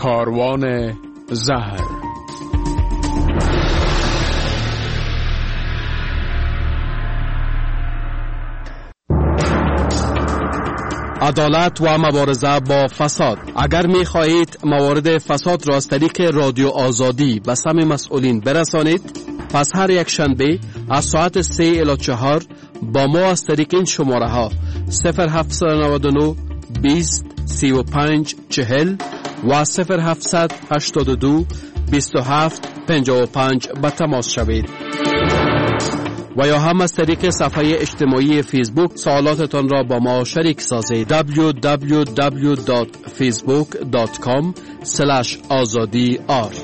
کاروان زهر. عدالت و مبارزه با فساد. اگر می خواهید موارد فساد را از طریق رادیو آزادی به سم مسئولین برسانید، پس هر یک شنبه از ساعت 3 الی 4 با ما از طریق این شماره ها 0799 20 35 40 و 0782 27 55 به تماس شوید. و یا هم از طریق صفحه اجتماعی فیسبوک سوالاتتان را با ما شریک سازید. www.facebook.com/azadi